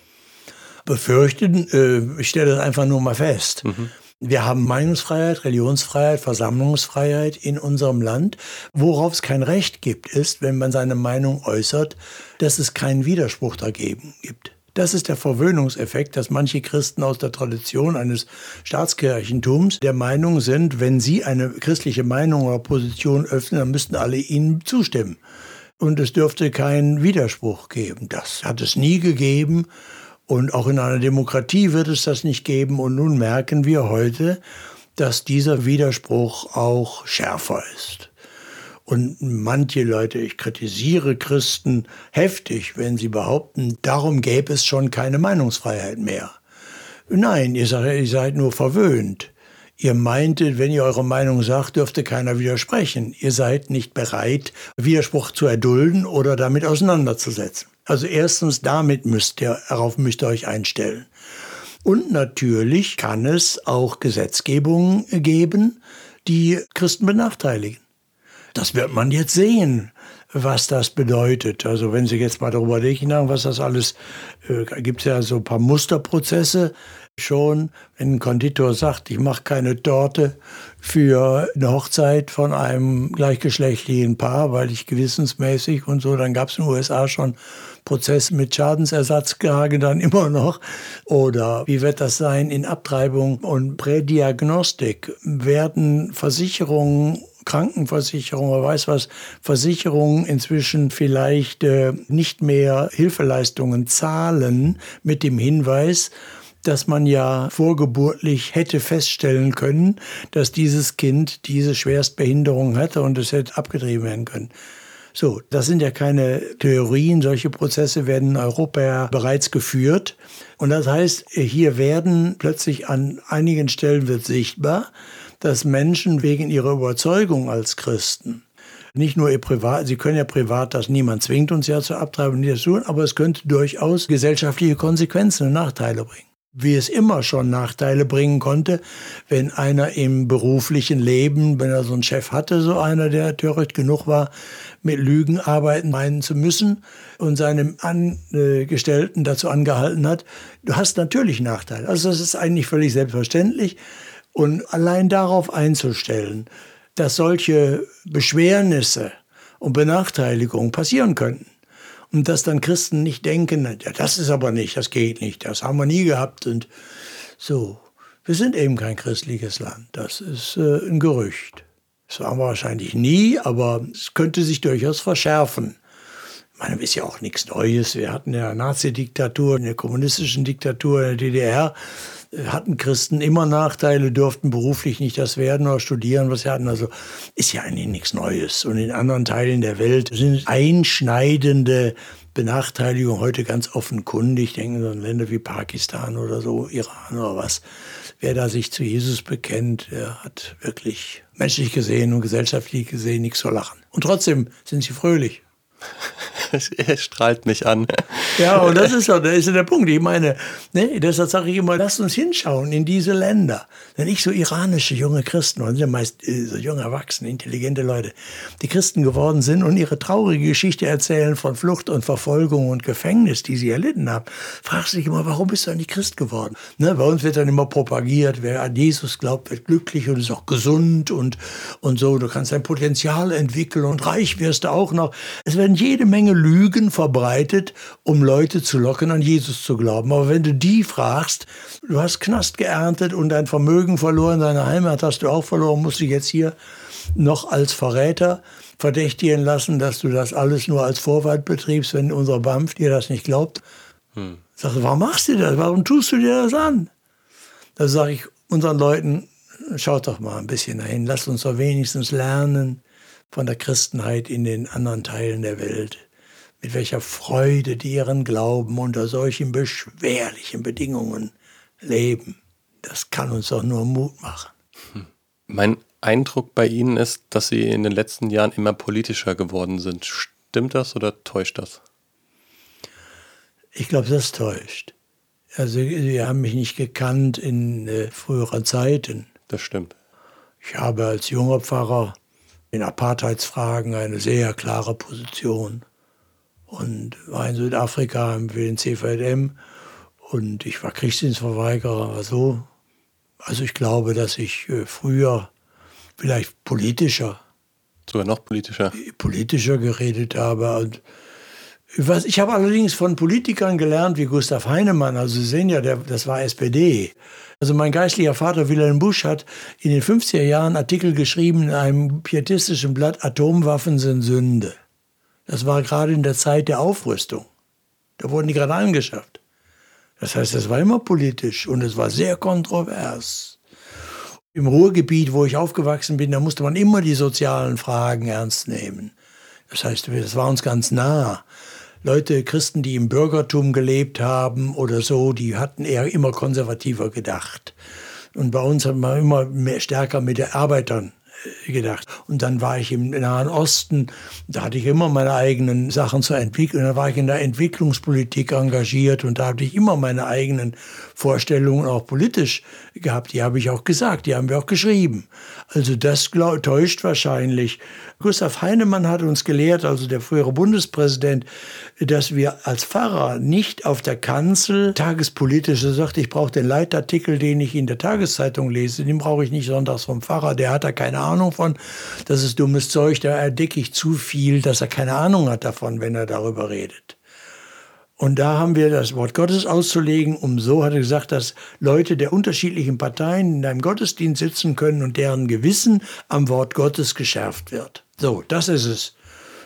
[SPEAKER 1] Befürchten? Äh, ich stelle das einfach nur mal fest. Mhm. Wir haben Meinungsfreiheit, Religionsfreiheit, Versammlungsfreiheit in unserem Land. Worauf es kein Recht gibt, ist, wenn man seine Meinung äußert, dass es keinen Widerspruch dagegen gibt. Das ist der Verwöhnungseffekt, dass manche Christen aus der Tradition eines Staatskirchentums der Meinung sind, wenn sie eine christliche Meinung oder Position öffnen, dann müssten alle ihnen zustimmen. Und es dürfte keinen Widerspruch geben. Das hat es nie gegeben. Und auch in einer Demokratie wird es das nicht geben. Und nun merken wir heute, dass dieser Widerspruch auch schärfer ist. Und manche Leute, ich kritisiere Christen heftig, wenn sie behaupten, darum gäbe es schon keine Meinungsfreiheit mehr. Nein, ihr seid, ihr seid nur verwöhnt. Ihr meintet, wenn ihr eure Meinung sagt, dürfte keiner widersprechen. Ihr seid nicht bereit, Widerspruch zu erdulden oder damit auseinanderzusetzen. Also erstens, damit müsst ihr, darauf müsst ihr euch einstellen. Und natürlich kann es auch Gesetzgebungen geben, die Christen benachteiligen. Das wird man jetzt sehen, was das bedeutet. Also wenn Sie jetzt mal darüber denken, was das alles, äh, gibt es ja so ein paar Musterprozesse schon. Wenn ein Konditor sagt, ich mache keine Torte für eine Hochzeit von einem gleichgeschlechtlichen Paar, weil ich gewissensmäßig und so, dann gab es in den U S A schon Prozess mit Schadensersatzklage dann immer noch. Oder wie wird das sein in Abtreibung und Prädiagnostik? Werden Versicherungen, Krankenversicherung oder weiß was, Versicherungen inzwischen vielleicht äh, nicht mehr Hilfeleistungen zahlen mit dem Hinweis, dass man ja vorgeburtlich hätte feststellen können, dass dieses Kind diese Schwerstbehinderung hatte und es hätte abgetrieben werden können. So, das sind ja keine Theorien, solche Prozesse werden in Europa ja bereits geführt. Und das heißt, hier werden plötzlich an einigen Stellen wird sichtbar, dass Menschen wegen ihrer Überzeugung als Christen, nicht nur ihr Privat, sie können ja privat, das niemand zwingt uns ja zur Abtreibung, nicht das tun, aber es könnte durchaus gesellschaftliche Konsequenzen und Nachteile bringen. Wie es immer schon Nachteile bringen konnte, wenn einer im beruflichen Leben, wenn er so einen Chef hatte, so einer, der töricht genug war, mit Lügen arbeiten meinen zu müssen und seinem Angestellten dazu angehalten hat, du hast natürlich Nachteile. Also das ist eigentlich völlig selbstverständlich. Und allein darauf einzustellen, dass solche Beschwernisse und Benachteiligungen passieren könnten. Und dass dann Christen nicht denken, ja, das ist aber nicht, das geht nicht, das haben wir nie gehabt. Und so, wir sind eben kein christliches Land, das ist äh, ein Gerücht. Das waren wir wahrscheinlich nie, aber es könnte sich durchaus verschärfen. Ich meine, das ist ja auch nichts Neues. Wir hatten ja Nazi-Diktatur, eine kommunistische Diktatur in der D D R, hatten Christen immer Nachteile, durften beruflich nicht das werden oder studieren, was sie hatten. Also ist ja eigentlich nichts Neues. Und in anderen Teilen der Welt sind einschneidende Benachteiligungen heute ganz offenkundig. Ich denke an Länder wie Pakistan oder so, Iran oder was. Wer da sich zu Jesus bekennt, der hat wirklich menschlich gesehen und gesellschaftlich gesehen nichts zu lachen. Und trotzdem sind sie fröhlich.
[SPEAKER 2] Er strahlt mich an.
[SPEAKER 1] Ja, und das ist ja, das ist ja der Punkt. Ich meine, ne, deshalb sage ich immer, lasst uns hinschauen in diese Länder. Wenn ich so iranische junge Christen, und sind ja meist so junge Erwachsene, intelligente Leute, die Christen geworden sind und ihre traurige Geschichte erzählen von Flucht und Verfolgung und Gefängnis, die sie erlitten haben, fragst du dich immer, warum bist du eigentlich Christ geworden? Ne, bei uns wird dann immer propagiert, wer an Jesus glaubt, wird glücklich und ist auch gesund und, und so. Du kannst dein Potenzial entwickeln und reich wirst du auch noch. Es werden jede Menge Lügen verbreitet, um Leute zu locken, an Jesus zu glauben. Aber wenn du die fragst, du hast Knast geerntet und dein Vermögen verloren, deine Heimat hast du auch verloren, musst du jetzt hier noch als Verräter verdächtigen lassen, dass du das alles nur als Vorwand betriebst, wenn unser B A M F dir das nicht glaubt. Hm. Sag, warum machst du das? Warum tust du dir das an? Da sage ich unseren Leuten, schaut doch mal ein bisschen dahin, lasst uns doch wenigstens lernen von der Christenheit in den anderen Teilen der Welt. Mit welcher Freude die ihren Glauben unter solchen beschwerlichen Bedingungen leben. Das kann uns doch nur Mut machen.
[SPEAKER 2] Mein Eindruck bei Ihnen ist, dass Sie in den letzten Jahren immer politischer geworden sind. Stimmt das oder täuscht das?
[SPEAKER 1] Ich glaube, das täuscht. Also Sie haben mich nicht gekannt in äh, früheren Zeiten.
[SPEAKER 2] Das stimmt.
[SPEAKER 1] Ich habe als junger Pfarrer in Apartheidsfragen eine sehr klare Position. Und war in Südafrika für den C V M und ich war Kriegsdienstverweigerer, aber so. Also ich glaube, dass ich äh, früher vielleicht politischer,
[SPEAKER 2] sogar noch politischer,
[SPEAKER 1] politischer geredet habe. Und was, ich habe allerdings von Politikern gelernt wie Gustav Heinemann, also Sie sehen ja, der, das war S P D. Also mein geistlicher Vater Wilhelm Busch hat in den fünfziger Jahren Artikel geschrieben in einem pietistischen Blatt, Atomwaffen sind Sünde. Das war gerade in der Zeit der Aufrüstung. Da wurden die gerade angeschafft. Das heißt, es war immer politisch und es war sehr kontrovers. Im Ruhrgebiet, wo ich aufgewachsen bin, da musste man immer die sozialen Fragen ernst nehmen. Das heißt, das war uns ganz nah. Leute, Christen, die im Bürgertum gelebt haben oder so, die hatten eher immer konservativer gedacht. Und bei uns haben wir immer mehr stärker mit den Arbeitern gedacht. Und dann war ich im Nahen Osten, da hatte ich immer meine eigenen Sachen zu entwickeln. Und dann war ich in der Entwicklungspolitik engagiert und da hatte ich immer meine eigenen Vorstellungen auch politisch gehabt. Die habe ich auch gesagt, die haben wir auch geschrieben. Also das glaub, täuscht wahrscheinlich. Gustav Heinemann hat uns gelehrt, also der frühere Bundespräsident, dass wir als Pfarrer nicht auf der Kanzel tagespolitische sagt, ich brauche den Leitartikel, den ich in der Tageszeitung lese, den brauche ich nicht sonntags vom Pfarrer, der hat da keine Ahnung von, das ist dummes Zeug, da erdicke ich zu viel, dass er keine Ahnung hat davon, wenn er darüber redet. Und da haben wir das Wort Gottes auszulegen, um so hat er gesagt, dass Leute der unterschiedlichen Parteien in einem Gottesdienst sitzen können und deren Gewissen am Wort Gottes geschärft wird. So, das ist es.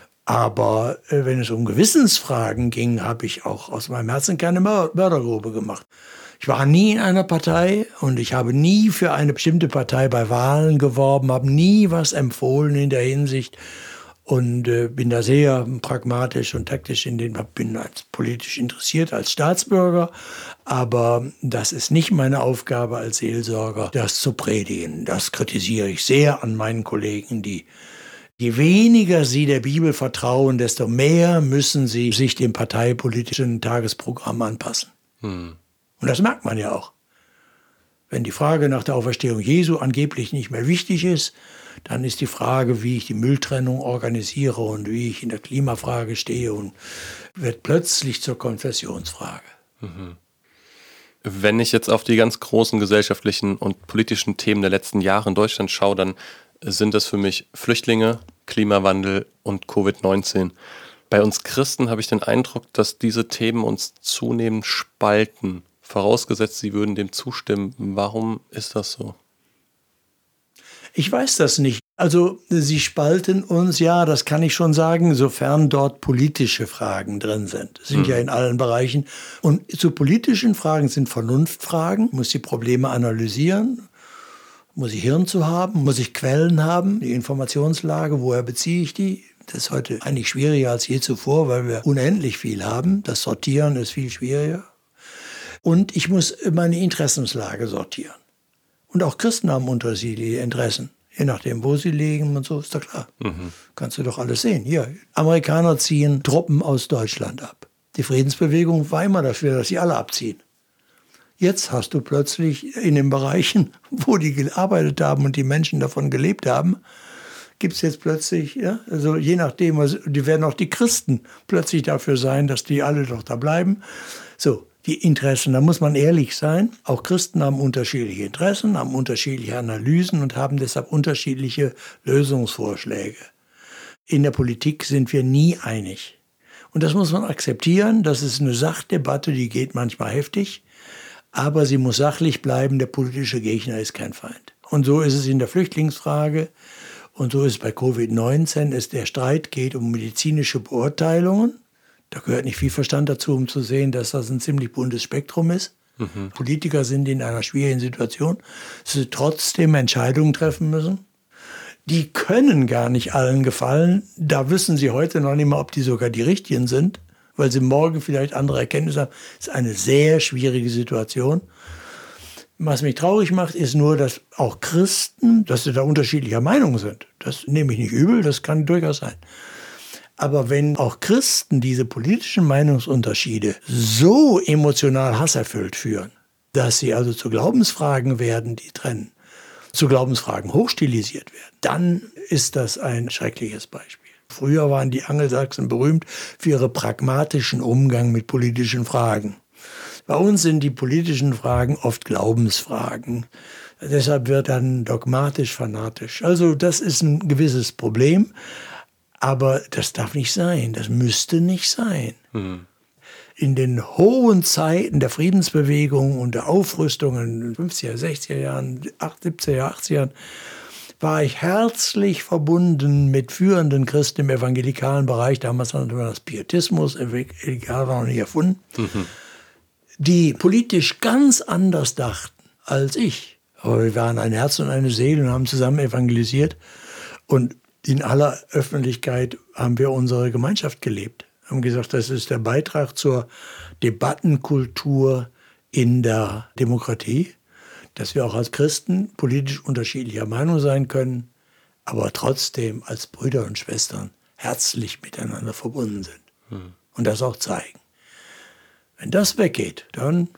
[SPEAKER 1] Aber äh, wenn es um Gewissensfragen ging, habe ich auch aus meinem Herzen keine Mördergrube gemacht. Ich war nie in einer Partei und ich habe nie für eine bestimmte Partei bei Wahlen geworben, habe nie was empfohlen in der Hinsicht und äh, bin da sehr pragmatisch und taktisch in den, bin als politisch interessiert als Staatsbürger, aber das ist nicht meine Aufgabe als Seelsorger, das zu predigen. Das kritisiere ich sehr an meinen Kollegen, die Je weniger sie der Bibel vertrauen, desto mehr müssen sie sich dem parteipolitischen Tagesprogramm anpassen. Hm. Und das merkt man ja auch. Wenn die Frage nach der Auferstehung Jesu angeblich nicht mehr wichtig ist, dann ist die Frage, wie ich die Mülltrennung organisiere und wie ich in der Klimafrage stehe, und wird plötzlich zur Konfessionsfrage.
[SPEAKER 2] Mhm. Wenn ich jetzt auf die ganz großen gesellschaftlichen und politischen Themen der letzten Jahre in Deutschland schaue, dann sind das für mich Flüchtlinge, Klimawandel und Covid neunzehn. Bei uns Christen habe ich den Eindruck, dass diese Themen uns zunehmend spalten. Vorausgesetzt, Sie würden dem zustimmen. Warum ist das so?
[SPEAKER 1] Ich weiß das nicht. Also sie spalten uns, ja, das kann ich schon sagen, sofern dort politische Fragen drin sind. Sind mhm. ja in allen Bereichen. Und zu politischen Fragen sind Vernunftfragen. Muss die Probleme analysieren. Muss ich Hirn zu haben? Muss ich Quellen haben? Die Informationslage, woher beziehe ich die? Das ist heute eigentlich schwieriger als je zuvor, weil wir unendlich viel haben. Das Sortieren ist viel schwieriger. Und ich muss meine Interessenslage sortieren. Und auch Christen haben unterschiedliche Interessen. Je nachdem, wo sie liegen und so, ist doch klar. Mhm. Kannst du doch alles sehen. Hier, Amerikaner ziehen Truppen aus Deutschland ab. Die Friedensbewegung war immer dafür, dass sie alle abziehen. Jetzt hast du plötzlich in den Bereichen, wo die gearbeitet haben und die Menschen davon gelebt haben, gibt es jetzt plötzlich, ja, also je nachdem, also die werden auch die Christen plötzlich dafür sein, dass die alle doch da bleiben. So, die Interessen, da muss man ehrlich sein. Auch Christen haben unterschiedliche Interessen, haben unterschiedliche Analysen und haben deshalb unterschiedliche Lösungsvorschläge. In der Politik sind wir nie einig. Und das muss man akzeptieren. Das ist eine Sachdebatte, die geht manchmal heftig. Aber sie muss sachlich bleiben, der politische Gegner ist kein Feind. Und so ist es in der Flüchtlingsfrage und so ist es bei Covid neunzehn, ist der Streit geht um medizinische Beurteilungen. Da gehört nicht viel Verstand dazu, um zu sehen, dass das ein ziemlich buntes Spektrum ist. Mhm. Politiker sind in einer schwierigen Situation, dass sie trotzdem Entscheidungen treffen müssen. Die können gar nicht allen gefallen. Da wissen sie heute noch nicht mal, ob die sogar die richtigen sind, weil sie morgen vielleicht andere Erkenntnisse haben. Das ist eine sehr schwierige Situation. Was mich traurig macht, ist nur, dass auch Christen, dass sie da unterschiedlicher Meinung sind. Das nehme ich nicht übel, das kann durchaus sein. Aber wenn auch Christen diese politischen Meinungsunterschiede so emotional hasserfüllt führen, dass sie also zu Glaubensfragen werden, die trennen, zu Glaubensfragen hochstilisiert werden, dann ist das ein schreckliches Beispiel. Früher waren die Angelsachsen berühmt für ihren pragmatischen Umgang mit politischen Fragen. Bei uns sind die politischen Fragen oft Glaubensfragen. Deshalb wird dann dogmatisch, fanatisch. Also das ist ein gewisses Problem. Aber das darf nicht sein, das müsste nicht sein. Mhm. In den hohen Zeiten der Friedensbewegung und der Aufrüstung in den fünfziger, sechziger Jahren, siebziger, achtziger Jahren, war ich herzlich verbunden mit führenden Christen im evangelikalen Bereich. Damals nannte man das Pietismus, evangelikal war noch nicht erfunden, mhm. die politisch ganz anders dachten als ich. Aber wir waren ein Herz und eine Seele und haben zusammen evangelisiert. Und in aller Öffentlichkeit haben wir unsere Gemeinschaft gelebt. Wir haben gesagt, das ist der Beitrag zur Debattenkultur in der Demokratie. dass wir auch als Christen politisch unterschiedlicher Meinung sein können, aber trotzdem als Brüder und Schwestern herzlich miteinander verbunden sind. Hm. Und das auch zeigen. Wenn das weggeht, dann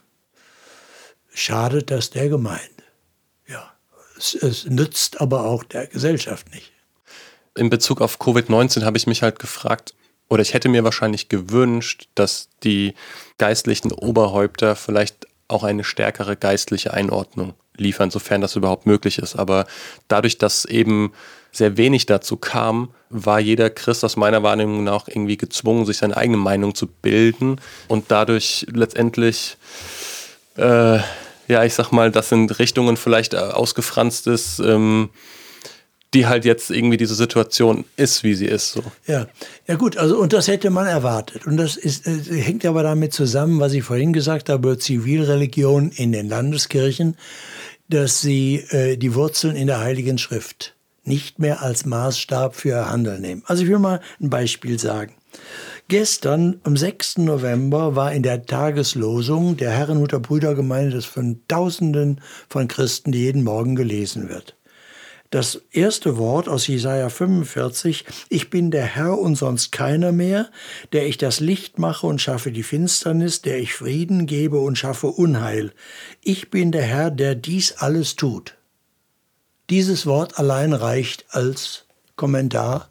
[SPEAKER 1] schadet das der Gemeinde. Ja, es, es nützt aber auch der Gesellschaft nicht.
[SPEAKER 2] In Bezug auf Covid neunzehn habe ich mich halt gefragt, oder ich hätte mir wahrscheinlich gewünscht, dass die geistlichen Oberhäupter vielleicht auch eine stärkere geistliche Einordnung liefern, sofern das überhaupt möglich ist. Aber dadurch, dass eben sehr wenig dazu kam, war jeder Christ aus meiner Wahrnehmung nach irgendwie gezwungen, sich seine eigene Meinung zu bilden und dadurch letztendlich, äh, ja, ich sag mal, das in Richtungen vielleicht ausgefranst ist, ähm, die halt jetzt irgendwie diese Situation ist, wie sie ist. So.
[SPEAKER 1] Ja, ja gut, also und das hätte man erwartet. Und das ist, äh, hängt aber damit zusammen, was ich vorhin gesagt habe, über Zivilreligion in den Landeskirchen, dass sie äh, die Wurzeln in der Heiligen Schrift nicht mehr als Maßstab für ihr Handeln nehmen. Also ich will mal ein Beispiel sagen. Gestern, am sechsten November, war in der Tageslosung der Herrnhuter Brüdergemeinde, das von Tausenden von Christen, die jeden Morgen gelesen wird. Das erste Wort aus Jesaja fünfundvierzig, ich bin der Herr und sonst keiner mehr, der ich das Licht mache und schaffe die Finsternis, der ich Frieden gebe und schaffe Unheil. Ich bin der Herr, der dies alles tut. Dieses Wort allein reicht als Kommentar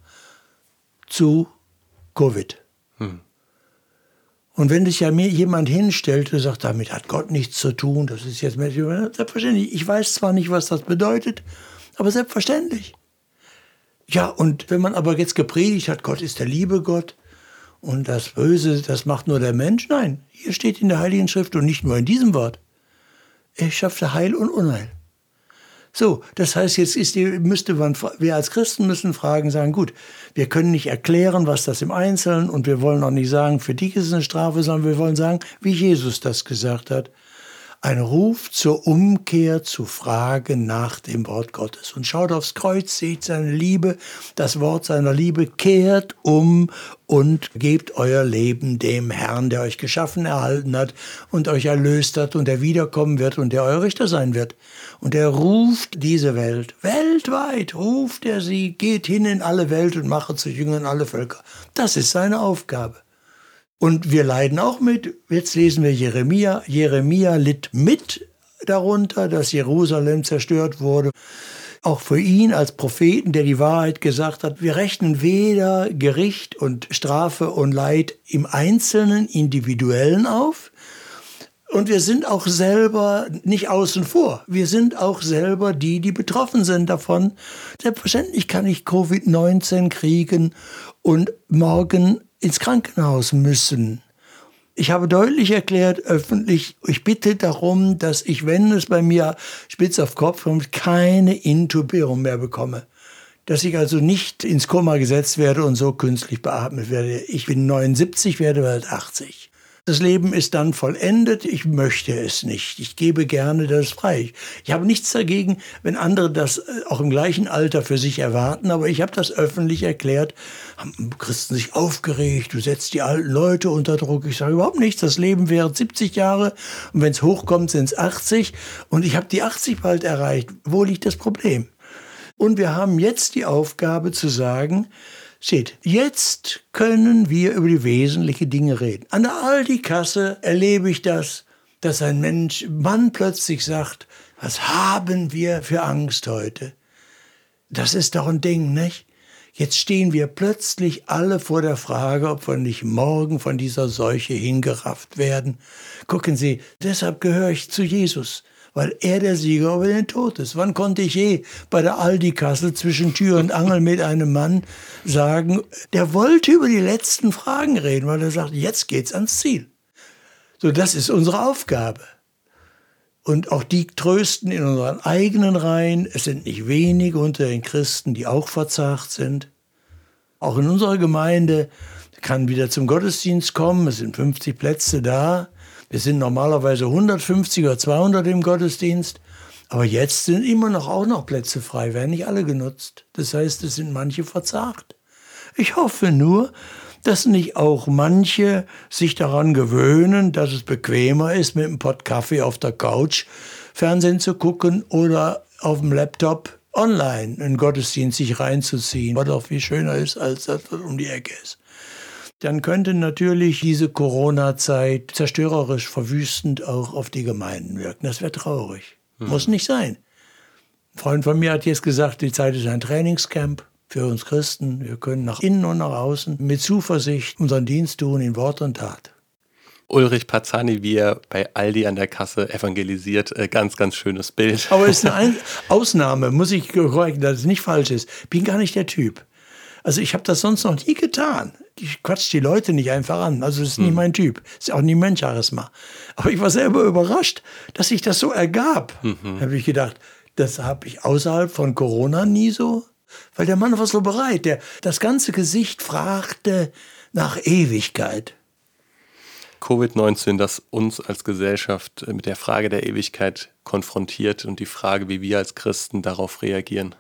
[SPEAKER 1] zu Covid. Hm. Und wenn sich ja mir jemand hinstellt und sagt, damit hat Gott nichts zu tun, das ist jetzt selbstverständlich. Ich weiß zwar nicht, was das bedeutet, aber selbstverständlich. Ja, und wenn man aber jetzt gepredigt hat, Gott ist der liebe Gott und das Böse, das macht nur der Mensch. Nein, hier steht in der Heiligen Schrift und nicht nur in diesem Wort. Er schaffte Heil und Unheil. So, das heißt, jetzt ist die, müsste man, wir als Christen müssen fragen, sagen, gut, wir können nicht erklären, was das im Einzelnen und wir wollen auch nicht sagen, für dich ist es eine Strafe, sondern wir wollen sagen, wie Jesus das gesagt hat. Ein Ruf zur Umkehr, zu fragen nach dem Wort Gottes. Und schaut aufs Kreuz, seht seine Liebe, das Wort seiner Liebe, kehrt um und gebt euer Leben dem Herrn, der euch geschaffen, erhalten hat und euch erlöst hat und der wiederkommen wird und der euer Richter sein wird. Und er ruft diese Welt, weltweit ruft er sie, geht hin in alle Welt und mache zu Jüngern alle Völker. Das ist seine Aufgabe. Und wir leiden auch mit. Jetzt lesen wir Jeremia. Jeremia litt mit darunter, dass Jerusalem zerstört wurde. Auch für ihn als Propheten, der die Wahrheit gesagt hat, wir rechnen weder Gericht und Strafe und Leid im Einzelnen, Individuellen auf. Und wir sind auch selber nicht außen vor. Wir sind auch selber die, die betroffen sind davon. Selbstverständlich kann ich Covid neunzehn kriegen und morgen ins Krankenhaus müssen. Ich habe deutlich erklärt, öffentlich, ich bitte darum, dass ich, wenn es bei mir spitz auf Kopf kommt, keine Intubierung mehr bekomme. Dass ich also nicht ins Koma gesetzt werde und so künstlich beatmet werde. Ich bin neunundsiebzig, werde bald achtzig. Das Leben ist dann vollendet, ich möchte es nicht. Ich gebe gerne das frei. Ich habe nichts dagegen, wenn andere das auch im gleichen Alter für sich erwarten, aber ich habe das öffentlich erklärt. Haben Christen sich aufgeregt, du setzt die alten Leute unter Druck. Ich sage überhaupt nichts, das Leben wäre siebzig Jahre und wenn es hochkommt, sind es achtzig und ich habe die achtzig bald erreicht. Wo liegt das Problem? Und wir haben jetzt die Aufgabe zu sagen, seht, jetzt können wir über die wesentlichen Dinge reden. An der Aldi-Kasse erlebe ich das, dass ein Mensch, Mann plötzlich sagt, was haben wir für Angst heute? Das ist doch ein Ding, nicht? Jetzt stehen wir plötzlich alle vor der Frage, ob wir nicht morgen von dieser Seuche hingerafft werden. Gucken Sie, deshalb gehöre ich zu Jesus, weil er der Sieger über den Tod ist. Wann konnte ich je bei der Aldi-Kasse zwischen Tür und Angel mit einem Mann sagen, der wollte über die letzten Fragen reden, weil er sagt, jetzt geht's ans Ziel. So, das ist unsere Aufgabe. Und auch die trösten in unseren eigenen Reihen. Es sind nicht wenige unter den Christen, die auch verzagt sind. Auch in unserer Gemeinde kann wieder zum Gottesdienst kommen. Es sind fünfzig Plätze da. Wir sind normalerweise hundertfünfzig oder zweihundert im Gottesdienst. Aber jetzt sind immer noch auch noch Plätze frei, werden nicht alle genutzt. Das heißt, es sind manche verzagt. Ich hoffe nur, dass nicht auch manche sich daran gewöhnen, dass es bequemer ist, mit einem Pott Kaffee auf der Couch Fernsehen zu gucken oder auf dem Laptop online einen Gottesdienst sich reinzuziehen, was auch viel schöner ist, als das, was um die Ecke ist. Dann könnte natürlich diese Corona-Zeit zerstörerisch, verwüstend auch auf die Gemeinden wirken. Das wäre traurig. Hm. Muss nicht sein. Ein Freund von mir hat jetzt gesagt, die Zeit ist ein Trainingscamp für uns Christen. Wir können nach innen und nach außen mit Zuversicht unseren Dienst tun in Wort und Tat.
[SPEAKER 2] Ulrich Parzani, wie er bei Aldi an der Kasse evangelisiert. Ganz, ganz schönes Bild.
[SPEAKER 1] Aber es ist eine Ausnahme, muss ich korrigieren, dass es nicht falsch ist. Bin gar nicht der Typ. Also ich habe das sonst noch nie getan. Ich quatsch die Leute nicht einfach an. Also das ist hm. nicht mein Typ. Das ist auch nie mein Charisma. Aber ich war selber überrascht, dass sich das so ergab. Mhm. Da habe ich gedacht, das habe ich außerhalb von Corona nie so. Weil der Mann war so bereit. Der, das ganze Gesicht fragte nach Ewigkeit.
[SPEAKER 2] Covid neunzehn, das uns als Gesellschaft mit der Frage der Ewigkeit konfrontiert und die Frage, wie wir als Christen darauf reagieren.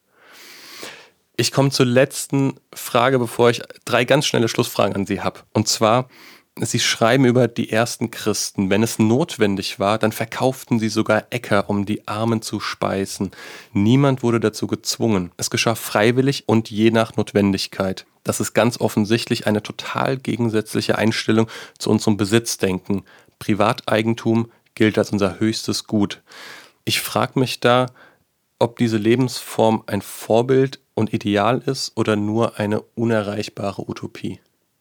[SPEAKER 2] Ich komme zur letzten Frage, bevor ich drei ganz schnelle Schlussfragen an Sie habe. Und zwar, Sie schreiben über die ersten Christen. Wenn es notwendig war, dann verkauften sie sogar Äcker, um die Armen zu speisen. Niemand wurde dazu gezwungen. Es geschah freiwillig und je nach Notwendigkeit. Das ist ganz offensichtlich eine total gegensätzliche Einstellung zu unserem Besitzdenken. Privateigentum gilt als unser höchstes Gut. Ich frage mich da, ob diese Lebensform ein Vorbild und Ideal ist oder nur eine unerreichbare Utopie.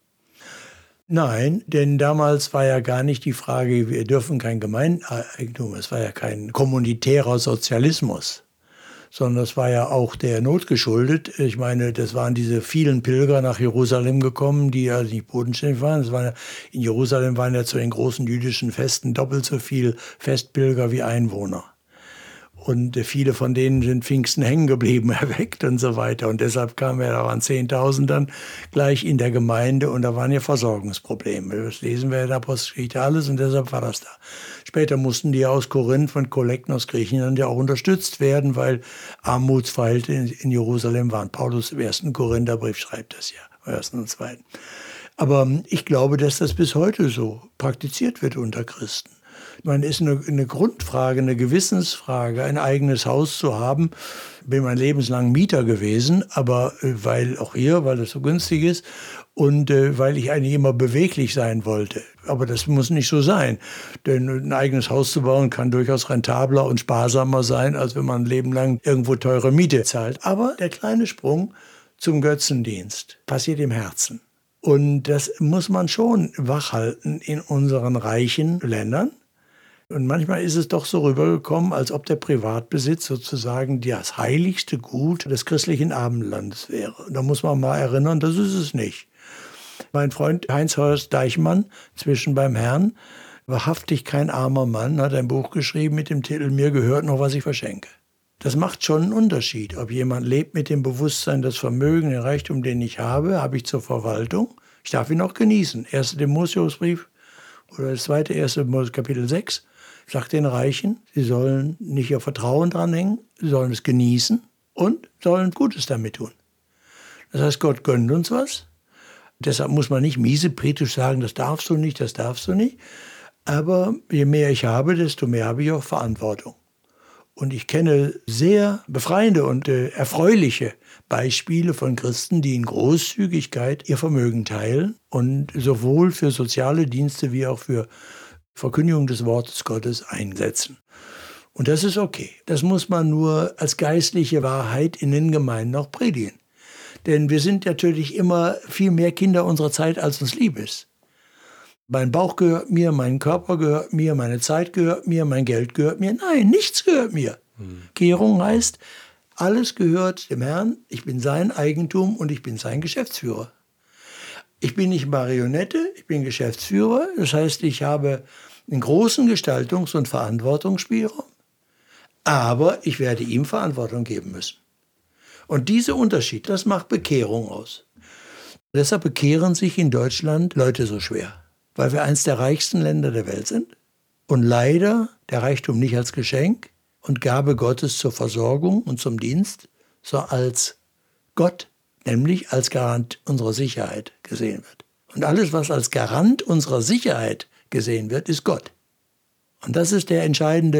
[SPEAKER 1] Nein, denn damals war ja gar nicht die Frage, wir dürfen kein Gemeineigentum, es war ja kein kommunitärer Sozialismus, sondern es war ja auch der Not geschuldet. Ich meine, das waren diese vielen Pilger nach Jerusalem gekommen, die ja nicht bodenständig waren. Es waren ja, in Jerusalem waren ja zu den großen jüdischen Festen doppelt so viel Festpilger wie Einwohner. Und viele von denen sind Pfingsten hängen geblieben, erweckt und so weiter. Und deshalb kamen ja, da waren zehntausend dann gleich in der Gemeinde und da waren ja Versorgungsprobleme. Das lesen wir in der Apostelgeschichte alles und deshalb war das da. Später mussten die aus Korinth von Kollekten aus Griechenland ja auch unterstützt werden, weil Armutsverhältnisse in, in Jerusalem waren. Paulus im ersten Korintherbrief schreibt das ja, im ersten und zweiten. Aber ich glaube, dass das bis heute so praktiziert wird unter Christen. Ich meine, es ist eine, eine Grundfrage, eine Gewissensfrage, ein eigenes Haus zu haben. Ich bin mein lebenslang Mieter gewesen, aber äh, weil auch hier, weil das so günstig ist und äh, weil ich eigentlich immer beweglich sein wollte. Aber das muss nicht so sein, denn ein eigenes Haus zu bauen kann durchaus rentabler und sparsamer sein, als wenn man ein Leben lang irgendwo teure Miete zahlt. Aber der kleine Sprung zum Götzendienst passiert im Herzen. Und das muss man schon wachhalten in unseren reichen Ländern. Und manchmal ist es doch so rübergekommen, als ob der Privatbesitz sozusagen das heiligste Gut des christlichen Abendlandes wäre. Da muss man mal erinnern, das ist es nicht. Mein Freund Heinz-Horst Deichmann, Zwischen beim Herrn, wahrhaftig kein armer Mann, hat ein Buch geschrieben mit dem Titel Mir gehört noch, was ich verschenke. Das macht schon einen Unterschied, ob jemand lebt mit dem Bewusstsein, das Vermögen, den Reichtum, den ich habe, habe ich zur Verwaltung. Ich darf ihn auch genießen. Erster Timotheusbrief oder das zweite, erste Kapitel sechs. Sagt den Reichen, sie sollen nicht ihr Vertrauen dranhängen, sie sollen es genießen und sollen Gutes damit tun. Das heißt, Gott gönnt uns was. Deshalb muss man nicht miesepetrisch sagen, das darfst du nicht, das darfst du nicht. Aber je mehr ich habe, desto mehr habe ich auch Verantwortung. Und ich kenne sehr befreiende und äh, erfreuliche Beispiele von Christen, die in Großzügigkeit ihr Vermögen teilen und sowohl für soziale Dienste wie auch für Verkündigung des Wortes Gottes einsetzen. Und das ist okay. Das muss man nur als geistliche Wahrheit in den Gemeinden auch predigen. Denn wir sind natürlich immer viel mehr Kinder unserer Zeit, als uns lieb ist. Mein Bauch gehört mir, mein Körper gehört mir, meine Zeit gehört mir, mein Geld gehört mir. Nein, nichts gehört mir. Hm. Kehrung heißt, alles gehört dem Herrn, ich bin sein Eigentum und ich bin sein Geschäftsführer. Ich bin nicht Marionette, ich bin Geschäftsführer. Das heißt, ich habe einen großen Gestaltungs- und Verantwortungsspielraum, aber ich werde ihm Verantwortung geben müssen. Und dieser Unterschied, das macht Bekehrung aus. Deshalb bekehren sich in Deutschland Leute so schwer, weil wir eines der reichsten Länder der Welt sind und leider der Reichtum nicht als Geschenk und Gabe Gottes zur Versorgung und zum Dienst, sondern als Gott, nämlich als Garant unserer Sicherheit gesehen wird. Und alles, was als Garant unserer Sicherheit gesehen wird, ist Gott. Und das ist der entscheidende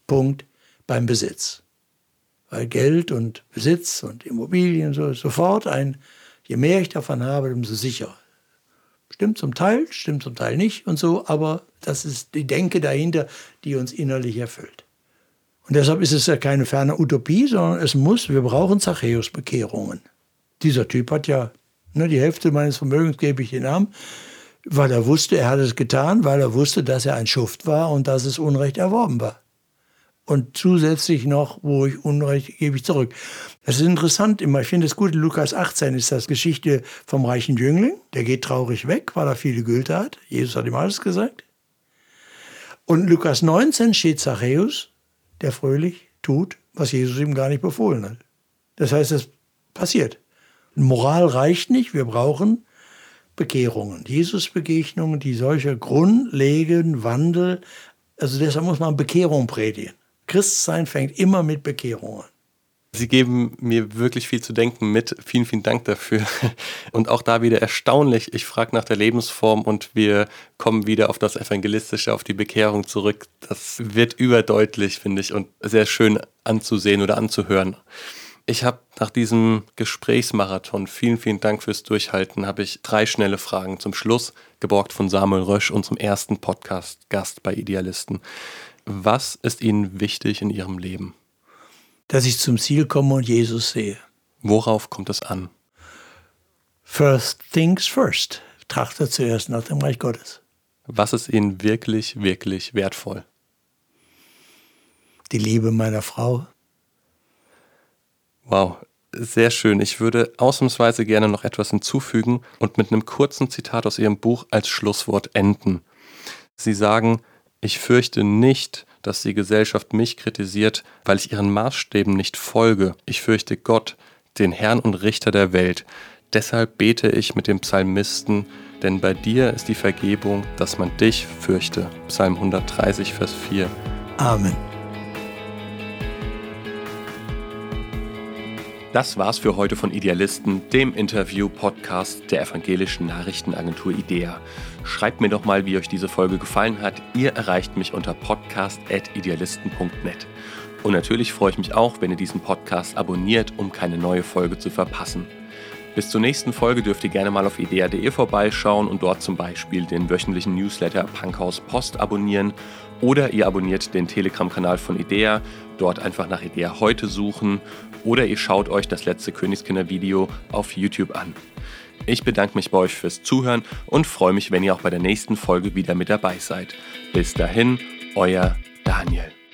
[SPEAKER 1] Punkt beim Besitz. Weil Geld und Besitz und Immobilien so sofort ein, je mehr ich davon habe, umso sicherer. Stimmt zum Teil, stimmt zum Teil nicht und so, aber das ist die Denke dahinter, die uns innerlich erfüllt. Und deshalb ist es ja keine ferne Utopie, sondern es muss, wir brauchen Zachäus-Bekehrungen. Dieser Typ hat ja, ne, die Hälfte meines Vermögens gebe ich ihm an, weil er wusste, er hat es getan, weil er wusste, dass er ein Schuft war und dass es Unrecht erworben war. Und zusätzlich noch, wo ich Unrecht, gebe ich zurück. Das ist interessant immer. Ich finde es gut, in Lukas achtzehn ist das Geschichte vom reichen Jüngling. Der geht traurig weg, weil er viele Güter hat. Jesus hat ihm alles gesagt. Und in Lukas neunzehn steht Zachäus, der fröhlich tut, was Jesus ihm gar nicht befohlen hat. Das heißt, das passiert. Moral reicht nicht, wir brauchen Bekehrungen. Jesus-Begegnungen, die solcher grundlegenden Wandel, also deshalb muss man Bekehrung predigen. Christsein fängt immer mit Bekehrung an.
[SPEAKER 2] Sie geben mir wirklich viel zu denken mit. Vielen, vielen Dank dafür. Und auch da wieder erstaunlich. Ich frage nach der Lebensform und wir kommen wieder auf das Evangelistische, auf die Bekehrung zurück. Das wird überdeutlich, finde ich, und sehr schön anzusehen oder anzuhören. Ich habe nach diesem Gesprächsmarathon, vielen, vielen Dank fürs Durchhalten, habe ich drei schnelle Fragen zum Schluss, geborgt von Samuel Rösch, unserem ersten Podcast-Gast bei Idealisten. Was ist Ihnen wichtig in Ihrem Leben?
[SPEAKER 1] Dass ich zum Ziel komme und Jesus sehe.
[SPEAKER 2] Worauf kommt es an?
[SPEAKER 1] First things first. Trachte zuerst nach dem Reich Gottes.
[SPEAKER 2] Was ist Ihnen wirklich, wirklich wertvoll?
[SPEAKER 1] Die Liebe meiner Frau.
[SPEAKER 2] Wow, sehr schön. Ich würde ausnahmsweise gerne noch etwas hinzufügen und mit einem kurzen Zitat aus Ihrem Buch als Schlusswort enden. Sie sagen: Ich fürchte nicht, dass die Gesellschaft mich kritisiert, weil ich ihren Maßstäben nicht folge. Ich fürchte Gott, den Herrn und Richter der Welt. Deshalb bete ich mit dem Psalmisten, denn bei dir ist die Vergebung, dass man dich fürchte. Psalm hundertdreißig, Vers vier.
[SPEAKER 1] Amen.
[SPEAKER 2] Das war's für heute von Idealisten, dem Interview-Podcast der evangelischen Nachrichtenagentur IDEA. Schreibt mir doch mal, wie euch diese Folge gefallen hat. Ihr erreicht mich unter podcast at idealisten punkt net. Und natürlich freue ich mich auch, wenn ihr diesen Podcast abonniert, um keine neue Folge zu verpassen. Bis zur nächsten Folge dürft ihr gerne mal auf idea punkt de vorbeischauen und dort zum Beispiel den wöchentlichen Newsletter Punkhaus Post abonnieren. Oder ihr abonniert den Telegram-Kanal von IDEA, dort einfach nach IDEA heute suchen. Oder ihr schaut euch das letzte Königskinder-Video auf YouTube an. Ich bedanke mich bei euch fürs Zuhören und freue mich, wenn ihr auch bei der nächsten Folge wieder mit dabei seid. Bis dahin, euer Daniel.